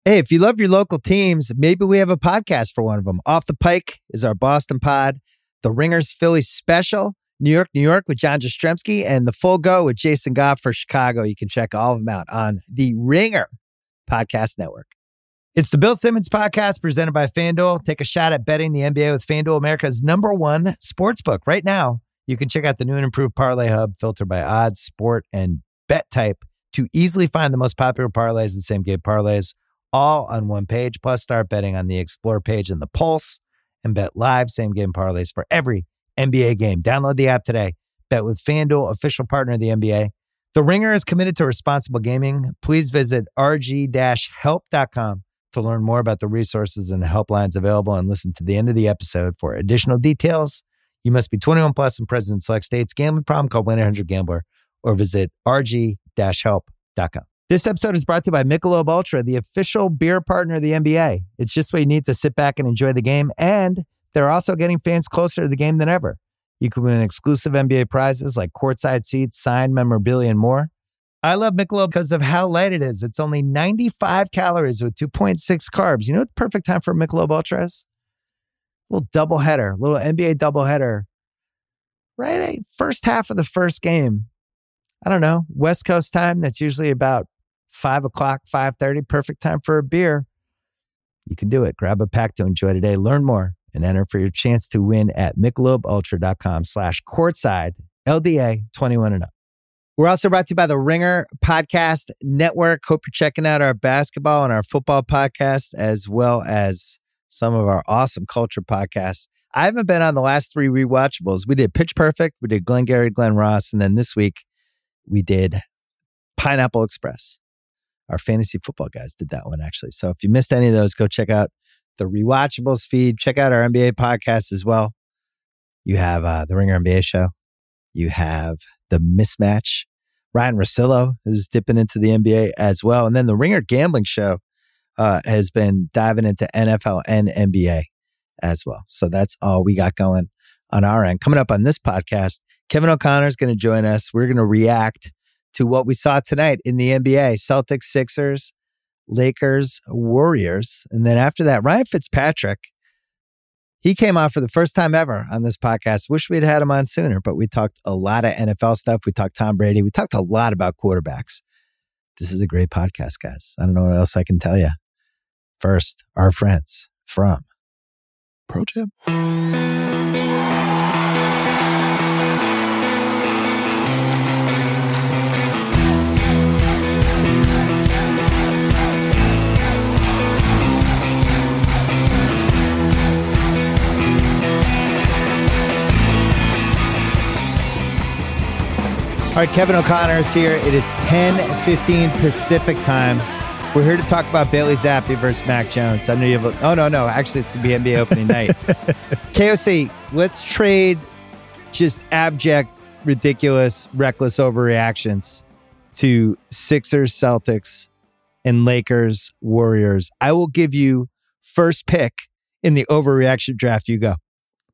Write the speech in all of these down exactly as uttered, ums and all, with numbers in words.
Hey, if you love your local teams, maybe we have a podcast for one of them. Off the Pike is our Boston pod. The Ringers Philly Special, New York, New York with John Jastrzemski, and The Full Go with Jason Goff for Chicago. You can check all of them out on the Ringer Podcast Network. It's the Bill Simmons Podcast presented by FanDuel. Take a shot at betting the N B A with FanDuel, America's number one sportsbook. Right now, you can check out the new and improved Parlay Hub filtered by odds, sport, and bet type to easily find the most popular parlays and same-game parlays all on one page. Plus, start betting on the Explore page and the Pulse and bet live same-game parlays for every N B A game. Download the app today. Bet with FanDuel, official partner of the N B A. The Ringer is committed to responsible gaming. Please visit r g dash help dot com to learn more about the resources and helplines available and listen to the end of the episode for additional details. You must be twenty-one plus and present in select states. Gambling problem? Call one eight hundred gambler or visit r g dash help dot com. This episode is brought to you by Michelob Ultra, the official beer partner of the N B A. It's just what you need to sit back and enjoy the game, and they're also getting fans closer to the game than ever. You can win exclusive N B A prizes like courtside seats, signed memorabilia, and more. I love Michelob because of how light it is. It's only ninety-five calories with two point six carbs. You know what the perfect time for Michelob Ultra is? A little doubleheader, little N B A doubleheader. Right, eh? First half of the first game. I don't know, West Coast time. That's usually about five o'clock, five thirty. Perfect time for a beer. You can do it. Grab a pack to enjoy today. Learn more and enter for your chance to win at michelobultra.com slash courtside, L D A twenty-one and up. We're also brought to you by the Ringer Podcast Network. Hope you're checking out our basketball and our football podcast, as well as some of our awesome culture podcasts. I haven't been on the last three rewatchables. We did Pitch Perfect, we did Glengarry Glen Ross, and then this week we did Pineapple Express. Our fantasy football guys did that one, actually. So if you missed any of those, go check out the rewatchables feed. Check out our N B A podcast as well. You have uh, the Ringer N B A show. You have the Mismatch. Ryan Russillo is dipping into the N B A as well. And then the Ringer Gambling Show uh, has been diving into N F L and N B A as well. So that's all we got going on our end. Coming up on this podcast, Kevin O'Connor is going to join us. We're going to react to what we saw tonight in the N B A. Celtics, Sixers, Lakers, Warriors. And then after that, Ryan Fitzpatrick, he came on for the first time ever on this podcast. Wish we'd had him on sooner, but we talked a lot of N F L stuff. We talked Tom Brady. We talked a lot about quarterbacks. This is a great podcast, guys. I don't know what else I can tell you. First, our friends from Pro Jam. All right, Kevin O'Connor is here. It is ten fifteen Pacific time. We're here to talk about Bailey Zappi versus Mac Jones. I know you have. Oh no, no. Actually, it's gonna be N B A opening night. K O C, let's trade just abject, ridiculous, reckless overreactions to Sixers, Celtics, and Lakers, Warriors. I will give you first pick in the overreaction draft. You go.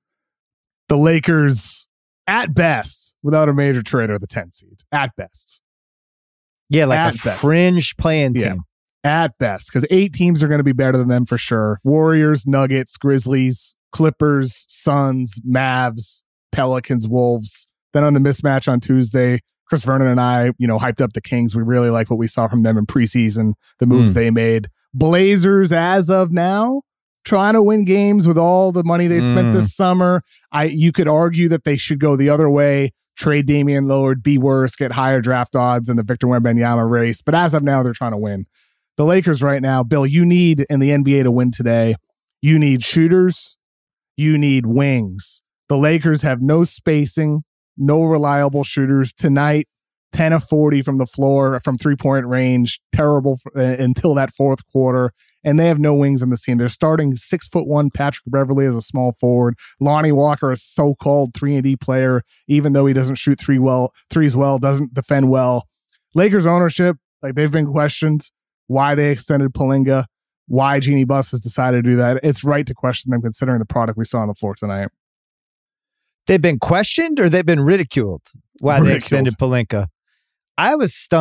The Lakers, at best, without a major trade, are the tenth seed. At best. Yeah, like at a best. fringe playing team. Yeah. At best, because eight teams are going to be better than them for sure. Warriors, Nuggets, Grizzlies, Clippers, Suns, Mavs, Pelicans, Wolves. Then on the mismatch on Tuesday, Chris Vernon and I, you know, hyped up the Kings. We really like what we saw from them in preseason, the moves mm. they made. Blazers, as of now, trying to win games with all the money they spent mm. this summer. I you could argue that they should go the other way, trade Damian Lillard, be worse, get higher draft odds in the Victor Wembanyama race. But as of now, they're trying to win. The Lakers right now, Bill, you need in the N B A to win today, you need shooters, you need wings. The Lakers have no spacing, no reliable shooters. Tonight, ten of forty from the floor, from three-point range, terrible for, uh, until that fourth quarter. And they have no wings in the team. They're starting six foot one Patrick Beverley as a small forward. Lonnie Walker, a so-called three and D player, even though he doesn't shoot three well, threes well, doesn't defend well. Lakers ownership, like they've been questioned. Why they extended Pelinka, why Jeannie Buss has decided to do that. It's right to question them considering the product we saw on the floor tonight. They've been questioned or they've been ridiculed why ridiculed. They extended Pelinka. I was stunned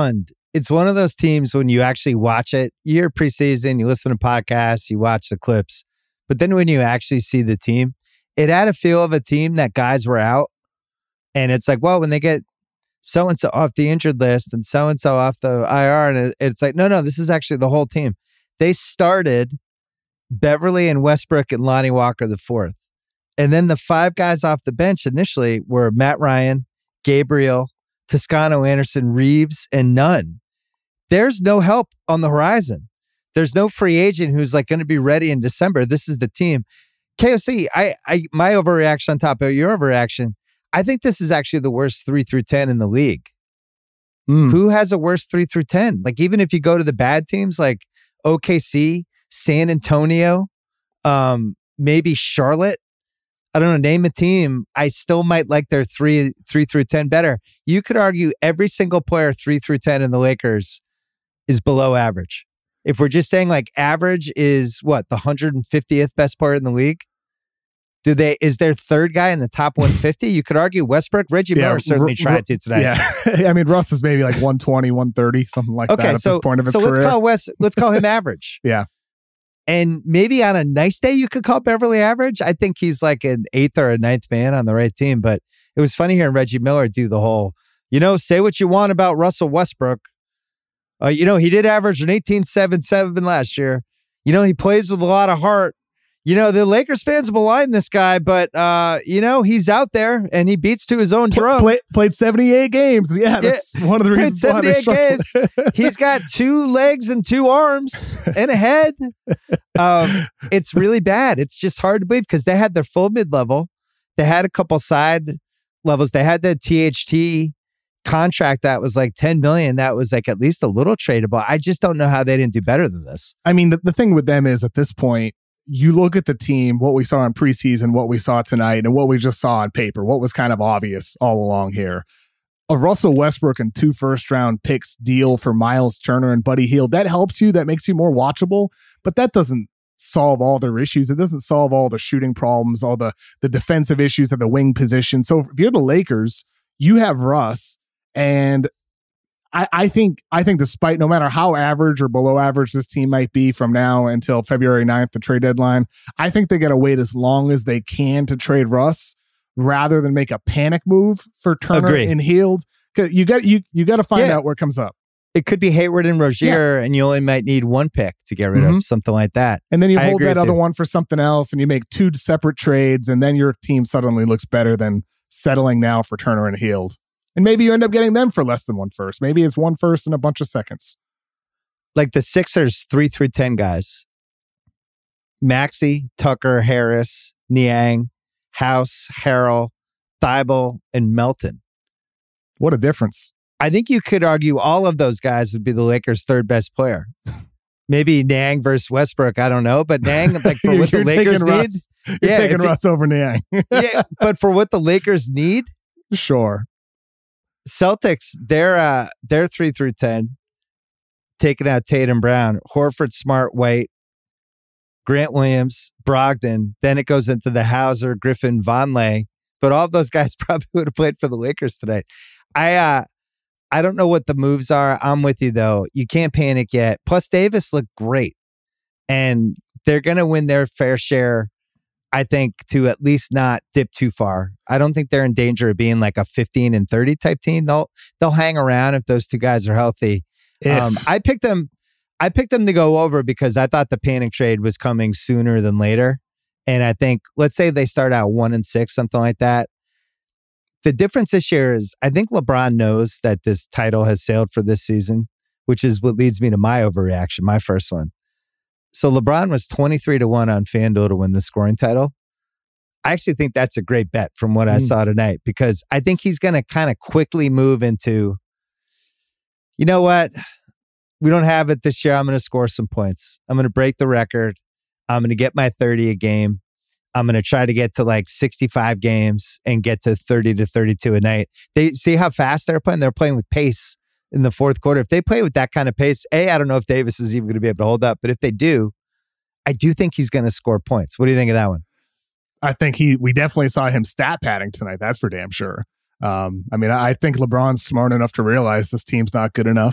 it's one of those teams when you actually watch it, you're preseason, you listen to podcasts, you watch the clips, but then when you actually see the team, it had a feel of a team that guys were out. And it's like, well, when they get so-and-so off the injured list and so-and-so off the I R, and it, it's like, no, no, this is actually the whole team. They started Beverly and Westbrook and Lonnie Walker the fourth. And then the five guys off the bench initially were Matt Ryan, Gabriel, Toscano Anderson, Reeves, and Nunn. There's no help on the horizon. There's no free agent who's like going to be ready in December. This is the team. K O C, I, I, my overreaction on top of your overreaction, I think this is actually the worst three through ten in the league. Mm. Who has a worse three through ten? Like, even if you go to the bad teams like O K C, San Antonio, um, maybe Charlotte, I don't know, name a team, I still might like their three, three through ten better. You could argue every single player three through ten in the Lakers is below average. If we're just saying like average is what, the one hundred fiftieth best player in the league? Do they, is their third guy in the top one fifty? You could argue Westbrook. Reggie yeah, Miller certainly r- tried r- to tonight. Yeah. I mean, Russ is maybe like one twenty, one thirty, something like okay, that at so, this point of his so career. let's call Wes, let's call him average. Yeah. And maybe on a nice day, you could call Beverly average. I think he's like an eighth or a ninth man on the right team. But it was funny hearing Reggie Miller do the whole, you know, say what you want about Russell Westbrook. Uh, you know, he did average an eighteen seven seven last year. You know, he plays with a lot of heart. You know, the Lakers fans malign this guy, but, uh, you know, he's out there and he beats to his own drum. Play, played seventy-eight games. Yeah, that's yeah, one of the reasons. seventy-eight games. He's got two legs and two arms and a head. Um, it's really bad. It's just hard to believe because they had their full mid-level. They had a couple side levels. They had the T H T contract that was like ten million dollars. That was like at least a little tradable. I just don't know how they didn't do better than this. I mean, the, the thing with them is at this point, you look at the team, what we saw in preseason, what we saw tonight, and what we just saw on paper, what was kind of obvious all along here. A Russell Westbrook and two first-round picks deal for Miles Turner and Buddy Hield, that helps you, that makes you more watchable, but that doesn't solve all their issues. It doesn't solve all the shooting problems, all the, the defensive issues at the wing position. So if you're the Lakers, you have Russ, and I, I think I think despite no matter how average or below average this team might be from now until February ninth, the trade deadline, I think they got to wait as long as they can to trade Russ rather than make a panic move for Turner Agree. and Hield. Cause you got you you got to find yeah. out where it comes up. It could be Hayward and Rozier, yeah. and you only might need one pick to get rid mm-hmm. of something like that. And then you I hold that other you. one for something else, and you make two separate trades, and then your team suddenly looks better than settling now for Turner and Hield. And maybe you end up getting them for less than one first. Maybe it's one first and a bunch of seconds. Like the Sixers, three through ten guys. Maxey, Tucker, Harris, Niang, House, Harrell, Thibault, and Melton. What a difference. I think you could argue all of those guys would be the Lakers' third best player. Maybe Niang versus Westbrook. I don't know. But Niang, like for what the Lakers need. Russ. You're yeah, taking Russ it, over Niang. yeah, but for what the Lakers need. Sure. Celtics, they're uh, they're three through ten, taking out Tatum, Brown, Horford, Smart, White, Grant Williams, Brogdon. Then it goes into the Hauser, Griffin, Vonleh. But all of those guys probably would have played for the Lakers tonight. I uh, I don't know what the moves are. I'm with you though. You can't panic yet. Plus, Davis looked great, and they're gonna win their fair share. I think to at least not dip too far. I don't think they're in danger of being like a fifteen and thirty type team. They'll they'll hang around if those two guys are healthy. Um, I picked them. I picked them to go over because I thought the panic trade was coming sooner than later. And I think let's say they start out one and six, something like that. The difference this year is I think LeBron knows that this title has sailed for this season, which is what leads me to my overreaction, my first one. So LeBron was twenty-three to one on FanDuel to win the scoring title. I actually think that's a great bet from what mm. I saw tonight because I think he's going to kind of quickly move into, you know what? We don't have it this year. I'm going to score some points. I'm going to break the record. I'm going to get my thirty a game. I'm going to try to get to like sixty-five games and get to thirty to thirty-two a night. They see how fast they're playing. They're playing with pace in the fourth quarter. If they play with that kind of pace, A, I don't know if Davis is even going to be able to hold up, but if they do, I do think he's going to score points. What do you think of that one? I think he, we definitely saw him stat padding tonight. That's for damn sure. Um, I mean, I think LeBron's smart enough to realize this team's not good enough.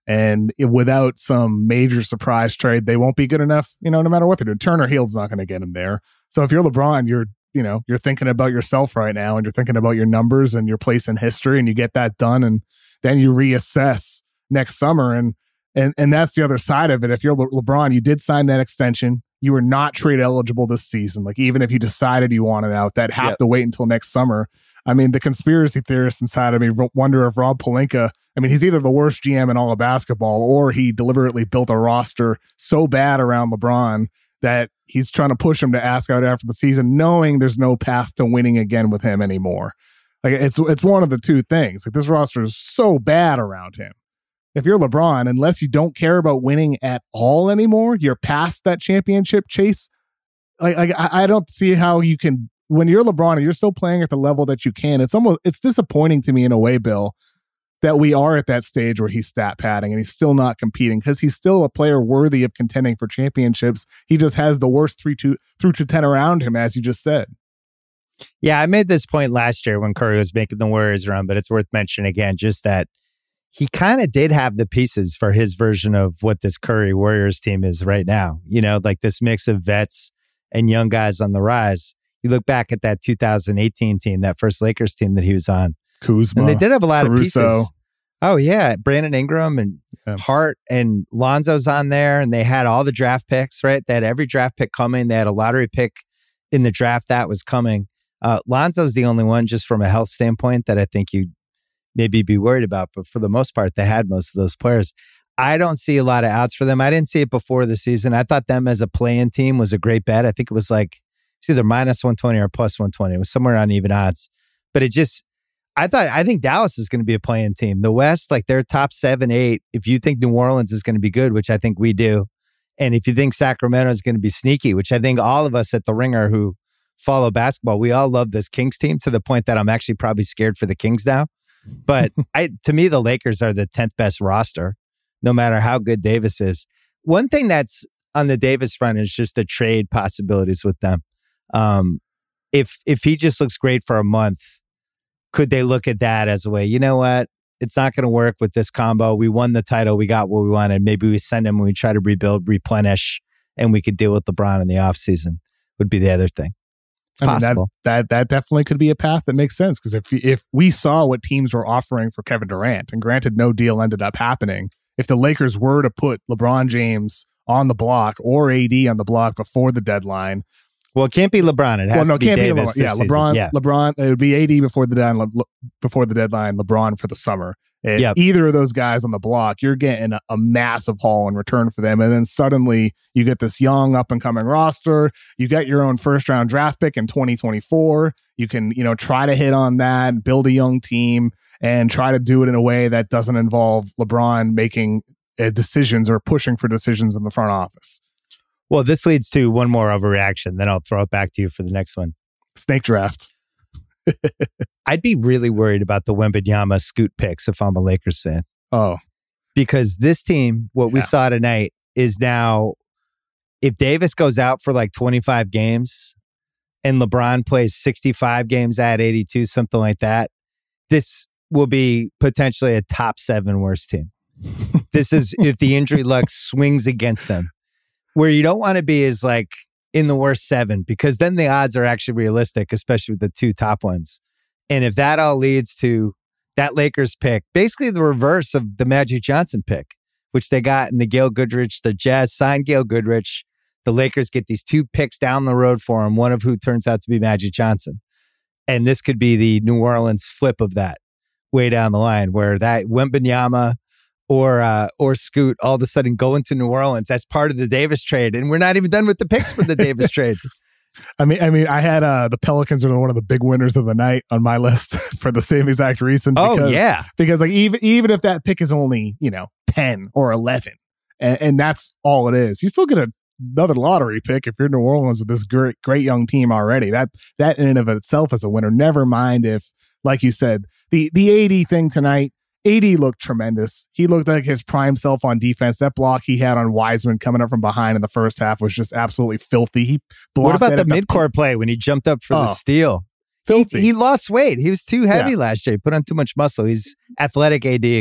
And it, without some major surprise trade, they won't be good enough, you know, no matter what they do. Turner Heald's not going to get him there. So if you're LeBron, you're, you know, you're thinking about yourself right now, and you're thinking about your numbers and your place in history, and you get that done, and then you reassess next summer. And and and that's the other side of it. If you're Le- LeBron, you did sign that extension. You were not trade eligible this season. Like, even if you decided you wanted out, that have yep. to wait until next summer. I mean, the conspiracy theorist inside of me wonder if Rob Pelinka, I mean, he's either the worst G M in all of basketball, or he deliberately built a roster so bad around LeBron that he's trying to push him to ask out after the season, knowing there's no path to winning again with him anymore. Like, it's it's one of the two things. Like, this roster is so bad around him. If you're LeBron, unless you don't care about winning at all anymore, you're past that championship chase. Like, like I, I don't see how you can. When you're LeBron and you're still playing at the level that you can, it's almost it's disappointing to me in a way, Bill, that we are at that stage where he's stat padding and he's still not competing, because he's still a player worthy of contending for championships. He just has the worst three two through to ten around him, as you just said. Yeah, I made this point last year when Curry was making the Warriors run, but it's worth mentioning again, just that he kind of did have the pieces for his version of what this Curry Warriors team is right now. You know, like this mix of vets and young guys on the rise. You look back at that two thousand eighteen team, that first Lakers team that he was on. Kuzma, and they did have a lot Caruso. of pieces. Oh, yeah. Brandon Ingram and yeah. Hart and Lonzo's on there, and they had all the draft picks, right? They had every draft pick coming. They had a lottery pick in the draft that was coming. Uh, Lonzo's the only one, just from a health standpoint, that I think you'd maybe be worried about. But for the most part, they had most of those players. I don't see a lot of outs for them. I didn't see it before the season. I thought them as a play-in team was a great bet. I think it was like, it's either minus one twenty or plus one twenty. It was somewhere on even odds. But it just, I thought, I think Dallas is going to be a play-in team. The West, like their top seven, eight, if you think New Orleans is going to be good, which I think we do, and if you think Sacramento is going to be sneaky, which I think all of us at The Ringer who follow basketball, we all love this Kings team to the point that I'm actually probably scared for the Kings now. But I, to me, the Lakers are the tenth best roster, no matter how good Davis is. One thing that's on the Davis front is just the trade possibilities with them. Um, if if he just looks great for a month, could they look at that as a way, you know what, it's not going to work with this combo. We won the title. We got what we wanted. Maybe we send him and we try to rebuild, replenish, and we could deal with LeBron in the offseason would be the other thing. It's I mean, possible. That, that that definitely could be a path that makes sense, because if if we saw what teams were offering for Kevin Durant, and granted no deal ended up happening, if the Lakers were to put LeBron James on the block or A D on the block before the deadline. Well, it can't be LeBron. It has well, no, to be can't Davis. Be LeBron. Yeah, season. LeBron. Yeah. LeBron. It would be A D before the deadline. Le, before the deadline, LeBron for the summer. It, yep. Either of those guys on the block, you're getting a, a massive haul in return for them, and then suddenly you get this young up and coming roster. You get your own first round draft pick in twenty twenty-four. You can, you know, try to hit on that, build a young team, and try to do it in a way that doesn't involve LeBron making uh, decisions or pushing for decisions in the front office. Well, this leads to one more overreaction. Then I'll throw it back to you for the next one. Snake draft. I'd be really worried about the Wembanyama Scoot picks if I'm a Lakers fan. Oh. Because this team, what yeah. we saw tonight, is now, if Davis goes out for like twenty-five games and LeBron plays sixty-five games at eighty-two, something like that, this will be potentially a top seven worst team. This is if the injury luck swings against them. Where you don't want to be is like in the worst seven, because then the odds are actually realistic, especially with the two top ones. And if that all leads to that Lakers pick, basically the reverse of the Magic Johnson pick, which they got in the Gail Goodrich, the Jazz signed Gail Goodrich. The Lakers get these two picks down the road for him, one of who turns out to be Magic Johnson. And this could be the New Orleans flip of that way down the line, where that Wembanyama or uh, or Scoot all of a sudden go into New Orleans as part of the Davis trade. And we're not even done with the picks for the Davis trade. I mean, I mean, I had uh, the Pelicans are one of the big winners of the night on my list for the same exact reason. Because, oh, yeah. Because like even even if that pick is only, you know, ten or eleven, and, and that's all it is, you still get a, another lottery pick if you're New Orleans with this great, great young team already. That that in and of itself is a winner. Never mind if, like you said, the, the A D thing tonight, A D looked tremendous. He looked like his prime self on defense. That block he had on Wiseman coming up from behind in the first half was just absolutely filthy. He blocked What about the the midcourt play when he jumped up for oh, the steal? Filthy. He, he lost weight. He was too heavy yeah. last year. He put on too much muscle. He's athletic A D again.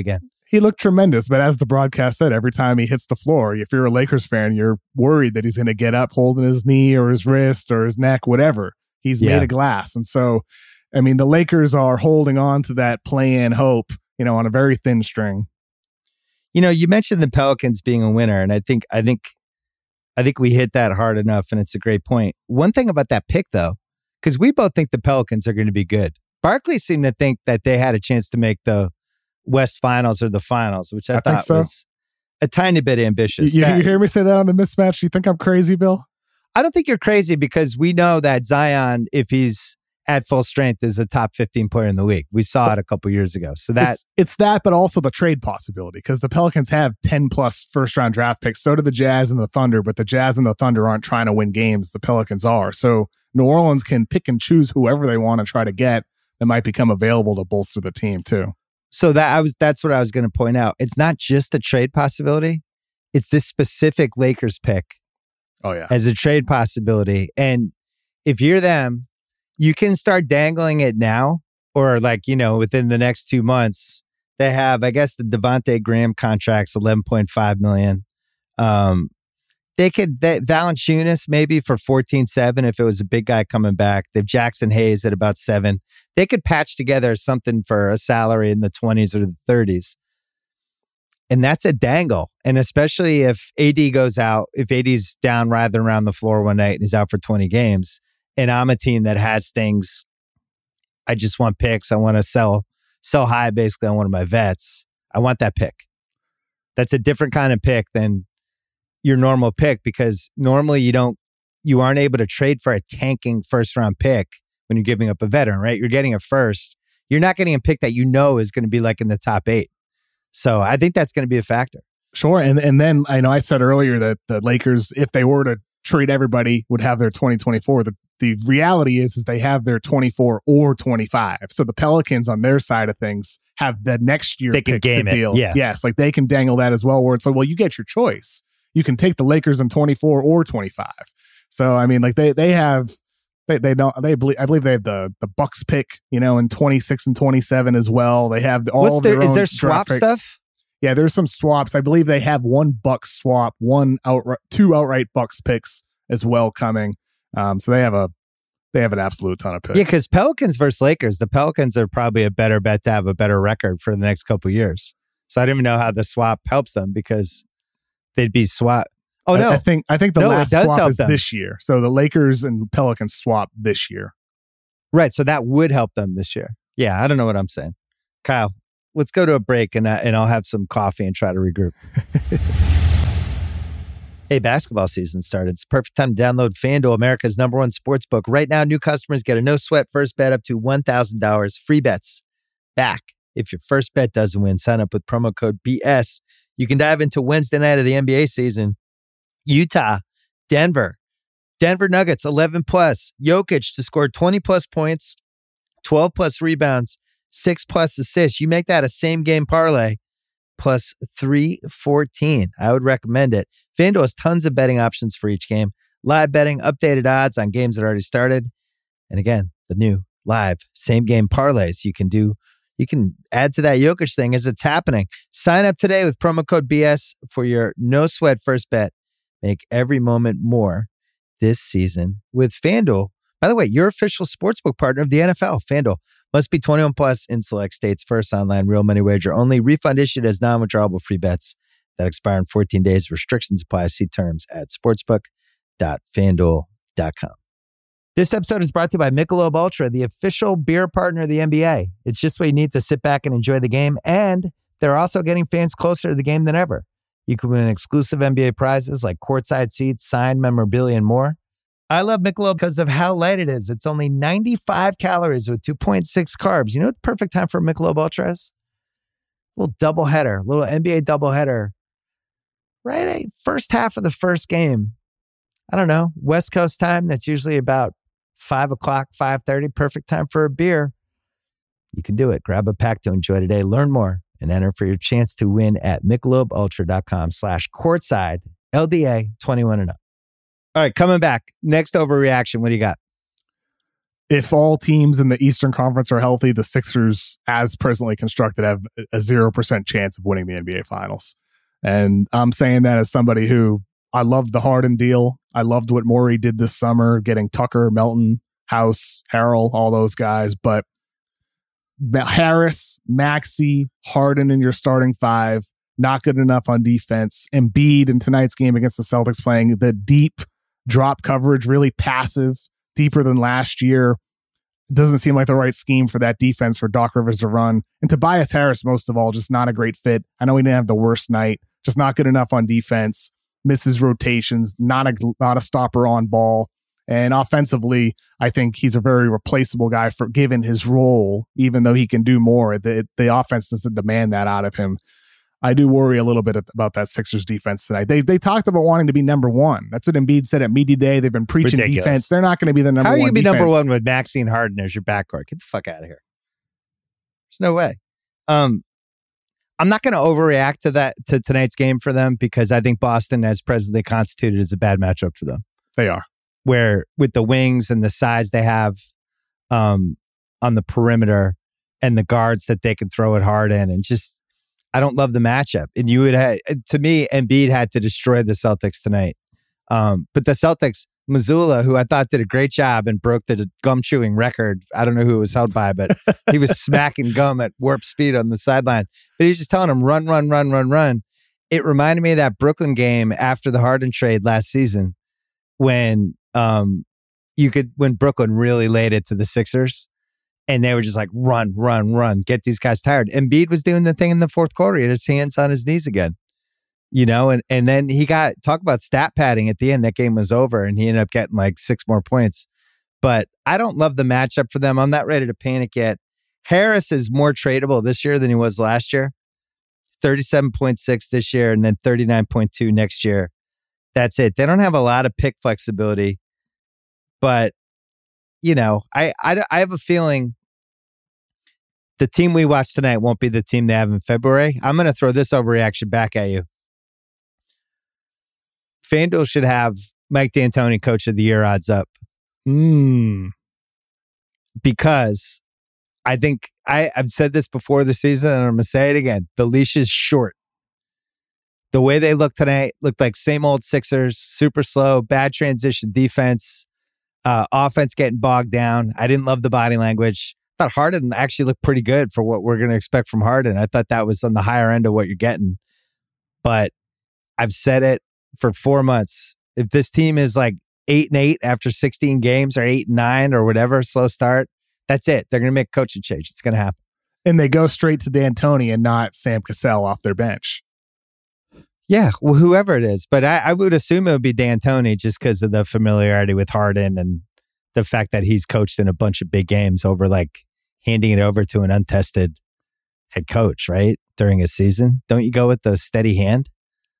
He looked tremendous, but as the broadcast said, every time he hits the floor, if you're a Lakers fan, you're worried that he's going to get up holding his knee or his wrist or his neck, whatever. He's yeah. made of glass. And so, I mean, the Lakers are holding on to that play-in hope, you know, on a very thin string. You know, you mentioned the Pelicans being a winner, and I think, I think, I think we hit that hard enough, and it's a great point. One thing about that pick, though, because we both think the Pelicans are going to be good. Barkley seemed to think that they had a chance to make the West Finals or the Finals, which I, I thought so. was a tiny bit ambitious. You, you, that, you hear me say that on the mismatch? You think I'm crazy, Bill? I don't think you're crazy because we know that Zion, if he's at full strength, is a top fifteen player in the league. We saw it a couple years ago. So that it's, it's that, but also the trade possibility because the Pelicans have ten plus first round draft picks. So do the Jazz and the Thunder, but the Jazz and the Thunder aren't trying to win games. The Pelicans are. So New Orleans can pick and choose whoever they want to try to get that might become available to bolster the team too. So that I was that's what I was going to point out. It's not just a trade possibility. It's this specific Lakers pick. Oh yeah. As a trade possibility. And if you're them, you can start dangling it now or like, you know, within the next two months. They have, I guess the Devontae Graham contract's eleven point five million dollars. Um They could, they, Valanciunas maybe for fourteen seven if it was a big guy coming back. They have Jackson Hayes at about seven. They could patch together something for a salary in the twenties or the thirties. And that's a dangle. And especially if A D goes out, if A D's down rather around the floor one night and he's out for twenty games, and I'm a team that has things, I just want picks. I want to sell, sell high basically on one of my vets. I want that pick. That's a different kind of pick than your normal pick because normally you don't, you aren't able to trade for a tanking first round pick when you're giving up a veteran, right? You're getting a first. You're not getting a pick that you know is going to be like in the top eight. So I think that's going to be a factor. Sure. And and then I know I said earlier that the Lakers, if they were to trade everybody, would have their twenty twenty-four. The, the reality is, is they have their twenty-four or twenty-five. So the Pelicans on their side of things have the next year they can pick game to it. deal. Yeah. Yes. Like they can dangle that as well where it's like, well, you get your choice. You can take the Lakers in twenty-four or twenty-five. So I mean, like they they have they they don't they believe I believe they have the the Bucks pick, you know, in twenty-six and twenty-seven as well. They have all What's of their, their own is there swap picks. stuff? Yeah, there's some swaps. I believe they have one Bucks swap, one outright, two outright Bucks picks as well coming. Um, so they have a they have an absolute ton of picks. Yeah, because Pelicans versus Lakers, the Pelicans are probably a better bet to have a better record for the next couple of years. So I don't even know how the swap helps them because they'd be swap. Oh no, I, I think I think the no, last it does swap help is them. this year. So the Lakers and Pelicans swap this year. Right, so that would help them this year. Yeah, I don't know what I'm saying. Kyle, let's go to a break and uh, and I'll have some coffee and try to regroup. Hey, basketball season started. It's the perfect time to download FanDuel, America's number one sports book. Right now, new customers get a no-sweat first bet up to one thousand dollars. Free bets back if your first bet doesn't win. Sign up with promo code B S. You can dive into Wednesday night of the N B A season. Utah, Denver. Denver Nuggets, eleven plus. Jokic to score twenty plus points, twelve plus rebounds, six plus assists. You make that a same game parlay plus three fourteen. I would recommend it. FanDuel has tons of betting options for each game. Live betting, updated odds on games that already started. And again, the new live same game parlays you can do. You can add to that Jokic thing as it's happening. Sign up today with promo code B S for your no sweat first bet. Make every moment more this season with FanDuel. By the way, your official sportsbook partner of the N F L. FanDuel must be twenty-one plus in select states. First online real money wager only. Refund issued as non-withdrawable free bets that expire in fourteen days. Restrictions apply. See terms at sportsbook dot fanduel dot com. This episode is brought to you by Michelob Ultra, the official beer partner of the N B A. It's just what you need to sit back and enjoy the game. And they're also getting fans closer to the game than ever. You can win exclusive N B A prizes like courtside seats, signed memorabilia, and more. I love Michelob because of how light it is. It's only ninety-five calories with two point six carbs. You know what the perfect time for Michelob Ultra is? A little doubleheader, little N B A doubleheader. Right? eh, First half of the first game. I don't know, West Coast time. That's usually about five o'clock, five thirty. Perfect time for a beer. You can do it. Grab a pack to enjoy today. Learn more and enter for your chance to win at michelobultra.com slash courtside, L D A twenty-one and up. All right, coming back. Next overreaction. What do you got? if all teams in the Eastern Conference are healthy, the Sixers, as presently constructed, have a zero percent chance of winning the N B A Finals. And I'm saying that as somebody who, I loved the Harden deal. I loved what Morey did this summer, getting Tucker, Melton, House, Harrell, all those guys. But Harris, Maxey, Harden in your starting five, not good enough on defense. Embiid in tonight's game against the Celtics playing the deep drop coverage, really passive, deeper than last year. It doesn't seem like the right scheme for that defense for Doc Rivers to run. And Tobias Harris, most of all, just not a great fit. I know he didn't have the worst night, just not good enough on defense, misses rotations, not a, not a stopper on ball. And offensively, I think he's a very replaceable guy for given his role, even though he can do more. The, the offense doesn't demand that out of him. I do worry a little bit about that Sixers defense tonight. They they talked about wanting to be number one. That's what Embiid said at media day. They've been preaching Ridiculous. defense. They're not going to be the number How one. How are you be defense. number one with Maxey and Harden as your backcourt? Get the fuck out of here. There's no way. Um, I'm not going to overreact to that to tonight's game for them because I think Boston, as presently constituted, is a bad matchup for them. They are. Where with the wings and the size they have um, on the perimeter and the guards that they can throw it hard in, and just I don't love the matchup. And you would have, to me, Embiid had to destroy the Celtics tonight. Um, but the Celtics, Mazzulla, who I thought did a great job and broke the gum chewing record. I don't know who it was held by, but he was smacking gum at warp speed on the sideline. But he was just telling him, run, run, run, run, run. It reminded me of that Brooklyn game after the Harden trade last season when um, you could, when Brooklyn really laid it to the Sixers. And they were just like, run, run, run, get these guys tired. Embiid was doing the thing in the fourth quarter. He had his hands on his knees again, you know, and, and then he got, talk about stat padding at the end. That game was over and he ended up getting like six more points. But I don't love the matchup for them. I'm not ready to panic yet. Harris is more tradable this year than he was last year. thirty-seven point six this year and then thirty-nine point two next year. That's it. They don't have a lot of pick flexibility, but you know, I, I, I have a feeling the team we watch tonight won't be the team they have in February. I'm going to throw this overreaction back at you. FanDuel should have Mike D'Antoni Coach of the Year odds up. Mm. Because I think, I, I've said this before the season, and I'm going to say it again. The leash is short. The way they look tonight looked like same old Sixers, super slow, bad transition defense, uh, offense getting bogged down. I didn't love the body language. I thought Harden actually looked pretty good for what we're going to expect from Harden. I thought that was on the higher end of what you're getting. But I've said it for four months. If this team is like eight and eight after sixteen games or eight and nine or whatever, slow start, that's it. They're going to make a coaching change. It's going to happen. And they go straight to D'Antoni and not Sam Cassell off their bench. Yeah, well, whoever it is. But I, I would assume it would be D'Antoni just because of the familiarity with Harden and the fact that he's coached in a bunch of big games over like handing it over to an untested head coach, right? During a season. Don't you go with the steady hand?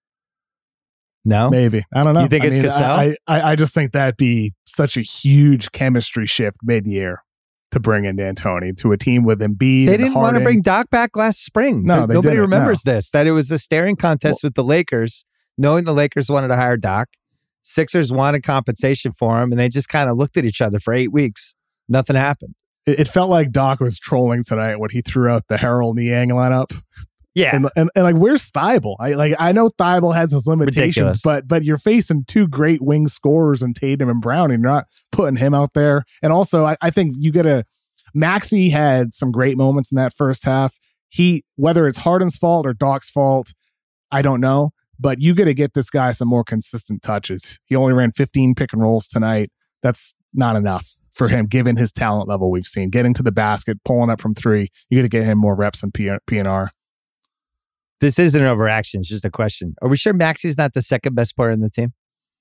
No? Maybe. I don't know. You think I it's mean, Cassell? I, I, I just think that'd be such a huge chemistry shift mid-year to bring in D'Antoni to a team with Embiid. They and didn't Harden. want to bring Doc back last spring. No, Th- they Nobody didn't, remembers no. this, that it was a staring contest Well, with the Lakers, knowing the Lakers wanted to hire Doc. Sixers wanted compensation for him, and they just kind of looked at each other for eight weeks. Nothing happened. It, it felt like Doc was trolling tonight when he threw out the Harrell Niang lineup. Yeah. And, and, and like, where's Thibault? I like I know Thibault has his limitations, Ridiculous. but but you're facing two great wing scorers in Tatum and Brown, and you're not putting him out there. And also, I, I think you gotta Maxey had some great moments in that first half. He, whether it's Harden's fault or Doc's fault, I don't know. But you got to get this guy some more consistent touches. He only ran fifteen pick and rolls tonight. That's not enough for him, given his talent level we've seen. Getting to the basket, pulling up from three, you got to get him more reps in P and R. This isn't an overaction. It's just a question. Are we sure Maxey's not the second best player in the team?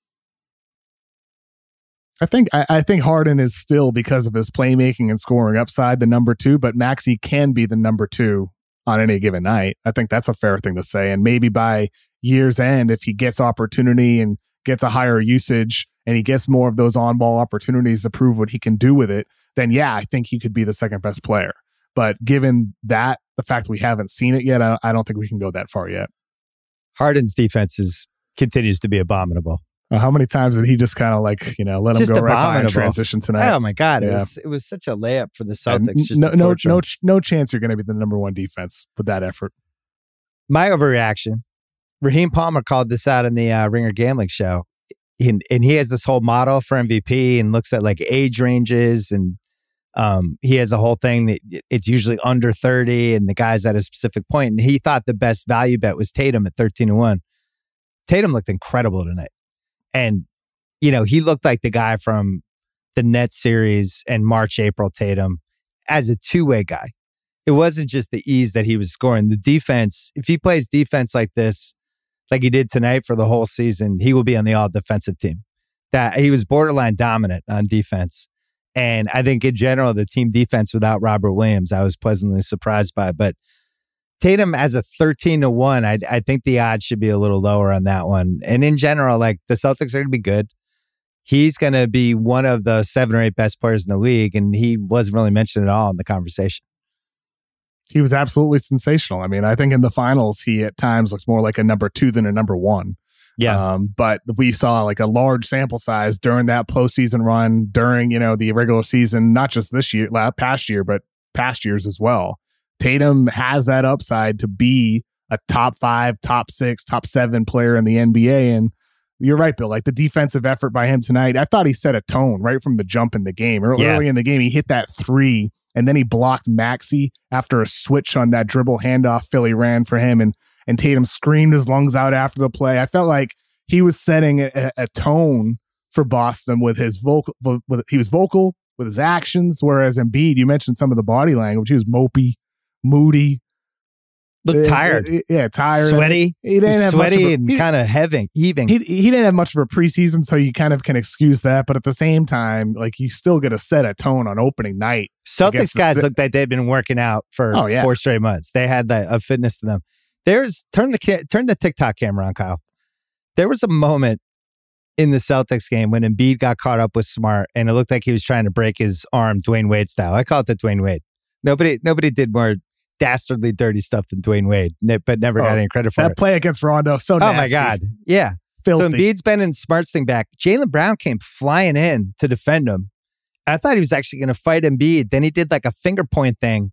I think I, I think Harden is still, because of his playmaking and scoring upside, the number two, but Maxey can be the number two on any given night. I think that's a fair thing to say. And maybe by year's end, if he gets opportunity and gets a higher usage and he gets more of those on-ball opportunities to prove what he can do with it, then yeah, I think he could be the second best player. But given that, the fact we haven't seen it yet, I, I don't think we can go that far yet. Harden's defense is, continues to be abominable. Uh, how many times did he just kind of like, you know, let him Just go right by in abominable. transition tonight? Oh my God. It Yeah. was it was such a layup for the And Celtics. Just no, to no, torture no, them. ch- no chance you're going to be the number one defense with that effort. My overreaction. Raheem Palmer called this out in the uh, Ringer Gambling Show. And, and he has this whole model for M V P and looks at like age ranges. And um, he has a whole thing that it's usually under thirty and the guy's at a specific point. And he thought the best value bet was Tatum at thirteen to one. Tatum looked incredible tonight. And, you know, he looked like the guy from the Nets series and March, April Tatum as a two-way guy. It wasn't just the ease that he was scoring. The defense, if he plays defense like this, like he did tonight for the whole season, he will be on the all-defensive team. That he was borderline dominant on defense. And I think in general, the team defense without Robert Williams, I was pleasantly surprised by. But Tatum as a thirteen to one, I, I think the odds should be a little lower on that one. And in general, like the Celtics are going to be good. He's going to be one of the seven or eight best players in the league. And he wasn't really mentioned at all in the conversation. He was absolutely sensational. I mean, I think in the finals, he at times looks more like a number two than a number one. Yeah. Um, but we saw like a large sample size during that postseason run, during, you know, the regular season, not just this year, past year, but past years as well. Tatum has that upside to be a top five, top six, top seven player in the N B A. And you're right, Bill, like the defensive effort by him tonight, I thought he set a tone right from the jump in the game. Early, Yeah. early in the game, he hit that three. And then he blocked Maxey after a switch on that dribble handoff Philly ran for him. And and Tatum screamed his lungs out after the play. I felt like he was setting a, a tone for Boston with his vocal. With, he was vocal with his actions, whereas Embiid, you mentioned some of the body language. He was mopey, moody. Looked uh, tired. Uh, yeah, tired. Sweaty. He didn't have sweaty much of a, and he, kind of heavy, heaving. He, he didn't have much of a preseason, so you kind of can excuse that. But at the same time, like you still get to set a tone on opening night. Celtics guys the, looked like they've been working out for oh, yeah. four straight months. They had that a fitness to them. There's turn the turn the TikTok camera on, Kyle. There was a moment in the Celtics game when Embiid got caught up with Smart, and it looked like he was trying to break his arm, Dwayne Wade style. I call it the Dwayne Wade. Nobody, nobody did more dastardly dirty stuff than Dwayne Wade, but never oh, got any credit for that it. play against Rondo, so nasty. Oh my God, yeah. Filthy. So Embiid's been in Smart's thing back. Jaylen Brown came flying in to defend him. I thought he was actually going to fight Embiid. Then he did like a finger point thing.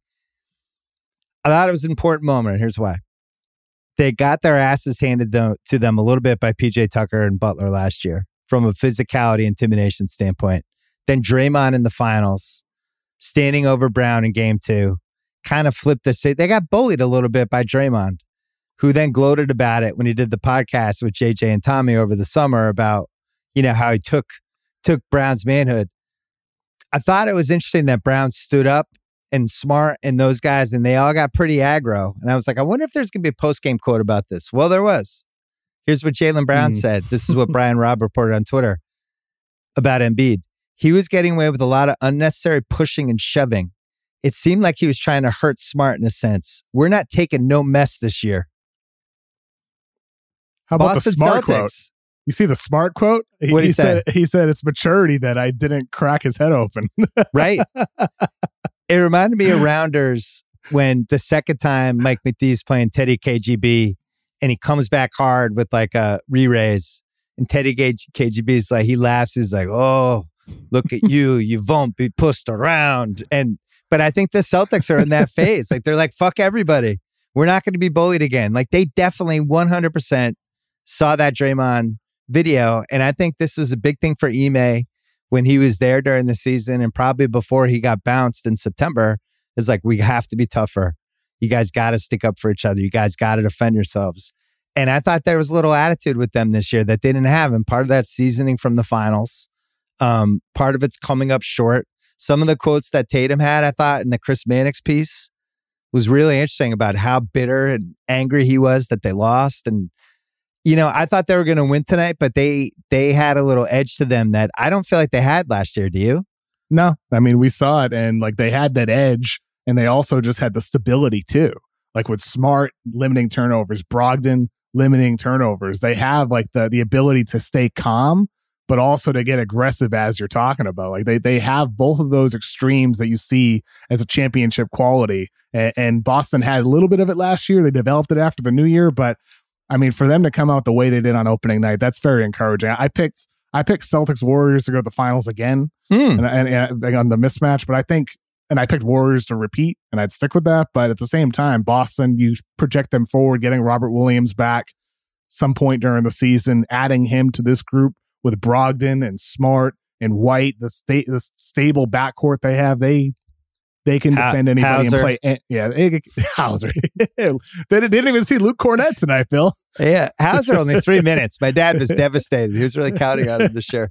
I thought it was an important moment. Here's why. They got their asses handed to them a little bit by P J Tucker and Butler last year from a physicality intimidation standpoint. Then Draymond in the finals, standing over Brown in game two, kind of flipped the state. They got bullied a little bit by Draymond, who then gloated about it when he did the podcast with J J and Tommy over the summer about, you know, how he took took Brown's manhood. I thought it was interesting that Brown stood up and Smart and those guys, and they all got pretty aggro. And I was like, I wonder if there's going to be a post-game quote about this. Well, there was. Here's what Jaylen Brown mm. said. This is what Brian Robb reported on Twitter about Embiid. He was getting away with a lot of unnecessary pushing and shoving. It seemed like he was trying to hurt Smart in a sense. We're not taking no mess this year. How about Boston the Smart Celtics. Quote? You see the Smart quote? He, What did he, he say? said? He said it's maturity that I didn't crack his head open. Right. It reminded me of Rounders when the second time Mike McDee's playing Teddy K G B and he comes back hard with like a re-raise and Teddy K G B's like, he laughs. He's like, oh, look at you. You won't be pushed around. And, but I think the Celtics are in that phase. Like they're like, fuck everybody. We're not going to be bullied again. Like they definitely one hundred percent saw that Draymond video. And I think this was a big thing for Ime when he was there during the season and probably before he got bounced in September. Is like, we have to be tougher. You guys got to stick up for each other. You guys got to defend yourselves. And I thought there was a little attitude with them this year that they didn't have. And part of that seasoning from the finals. Um, part of it's coming up short. Some of the quotes that Tatum had, I thought, in the Chris Mannix piece was really interesting about how bitter and angry he was that they lost. And, you know, I thought they were going to win tonight, but they they had a little edge to them that I don't feel like they had last year. Do you? No. I mean, we saw it, and like they had that edge, and they also just had the stability too. Like with Smart limiting turnovers, Brogdon limiting turnovers. They have like the the ability to stay calm, but also to get aggressive as you're talking about. Like they they have both of those extremes that you see as a championship quality. And, and Boston had a little bit of it last year. They developed it after the new year, but I mean, for them to come out the way they did on opening night, that's very encouraging. I picked I picked Celtics Warriors to go to the finals again, mm. and, and, and on the mismatch. But I think, and I picked Warriors to repeat, and I'd stick with that. But at the same time, Boston, you project them forward, getting Robert Williams back some point during the season, adding him to this group with Brogdon and Smart and White, the state the stable backcourt they have, they. They can defend anybody Hauser. and play. And, yeah, they, Hauser. they didn't even see Luke Cornett tonight, Bill. Yeah, Hauser only three minutes. My dad was devastated. He was really counting on him this year.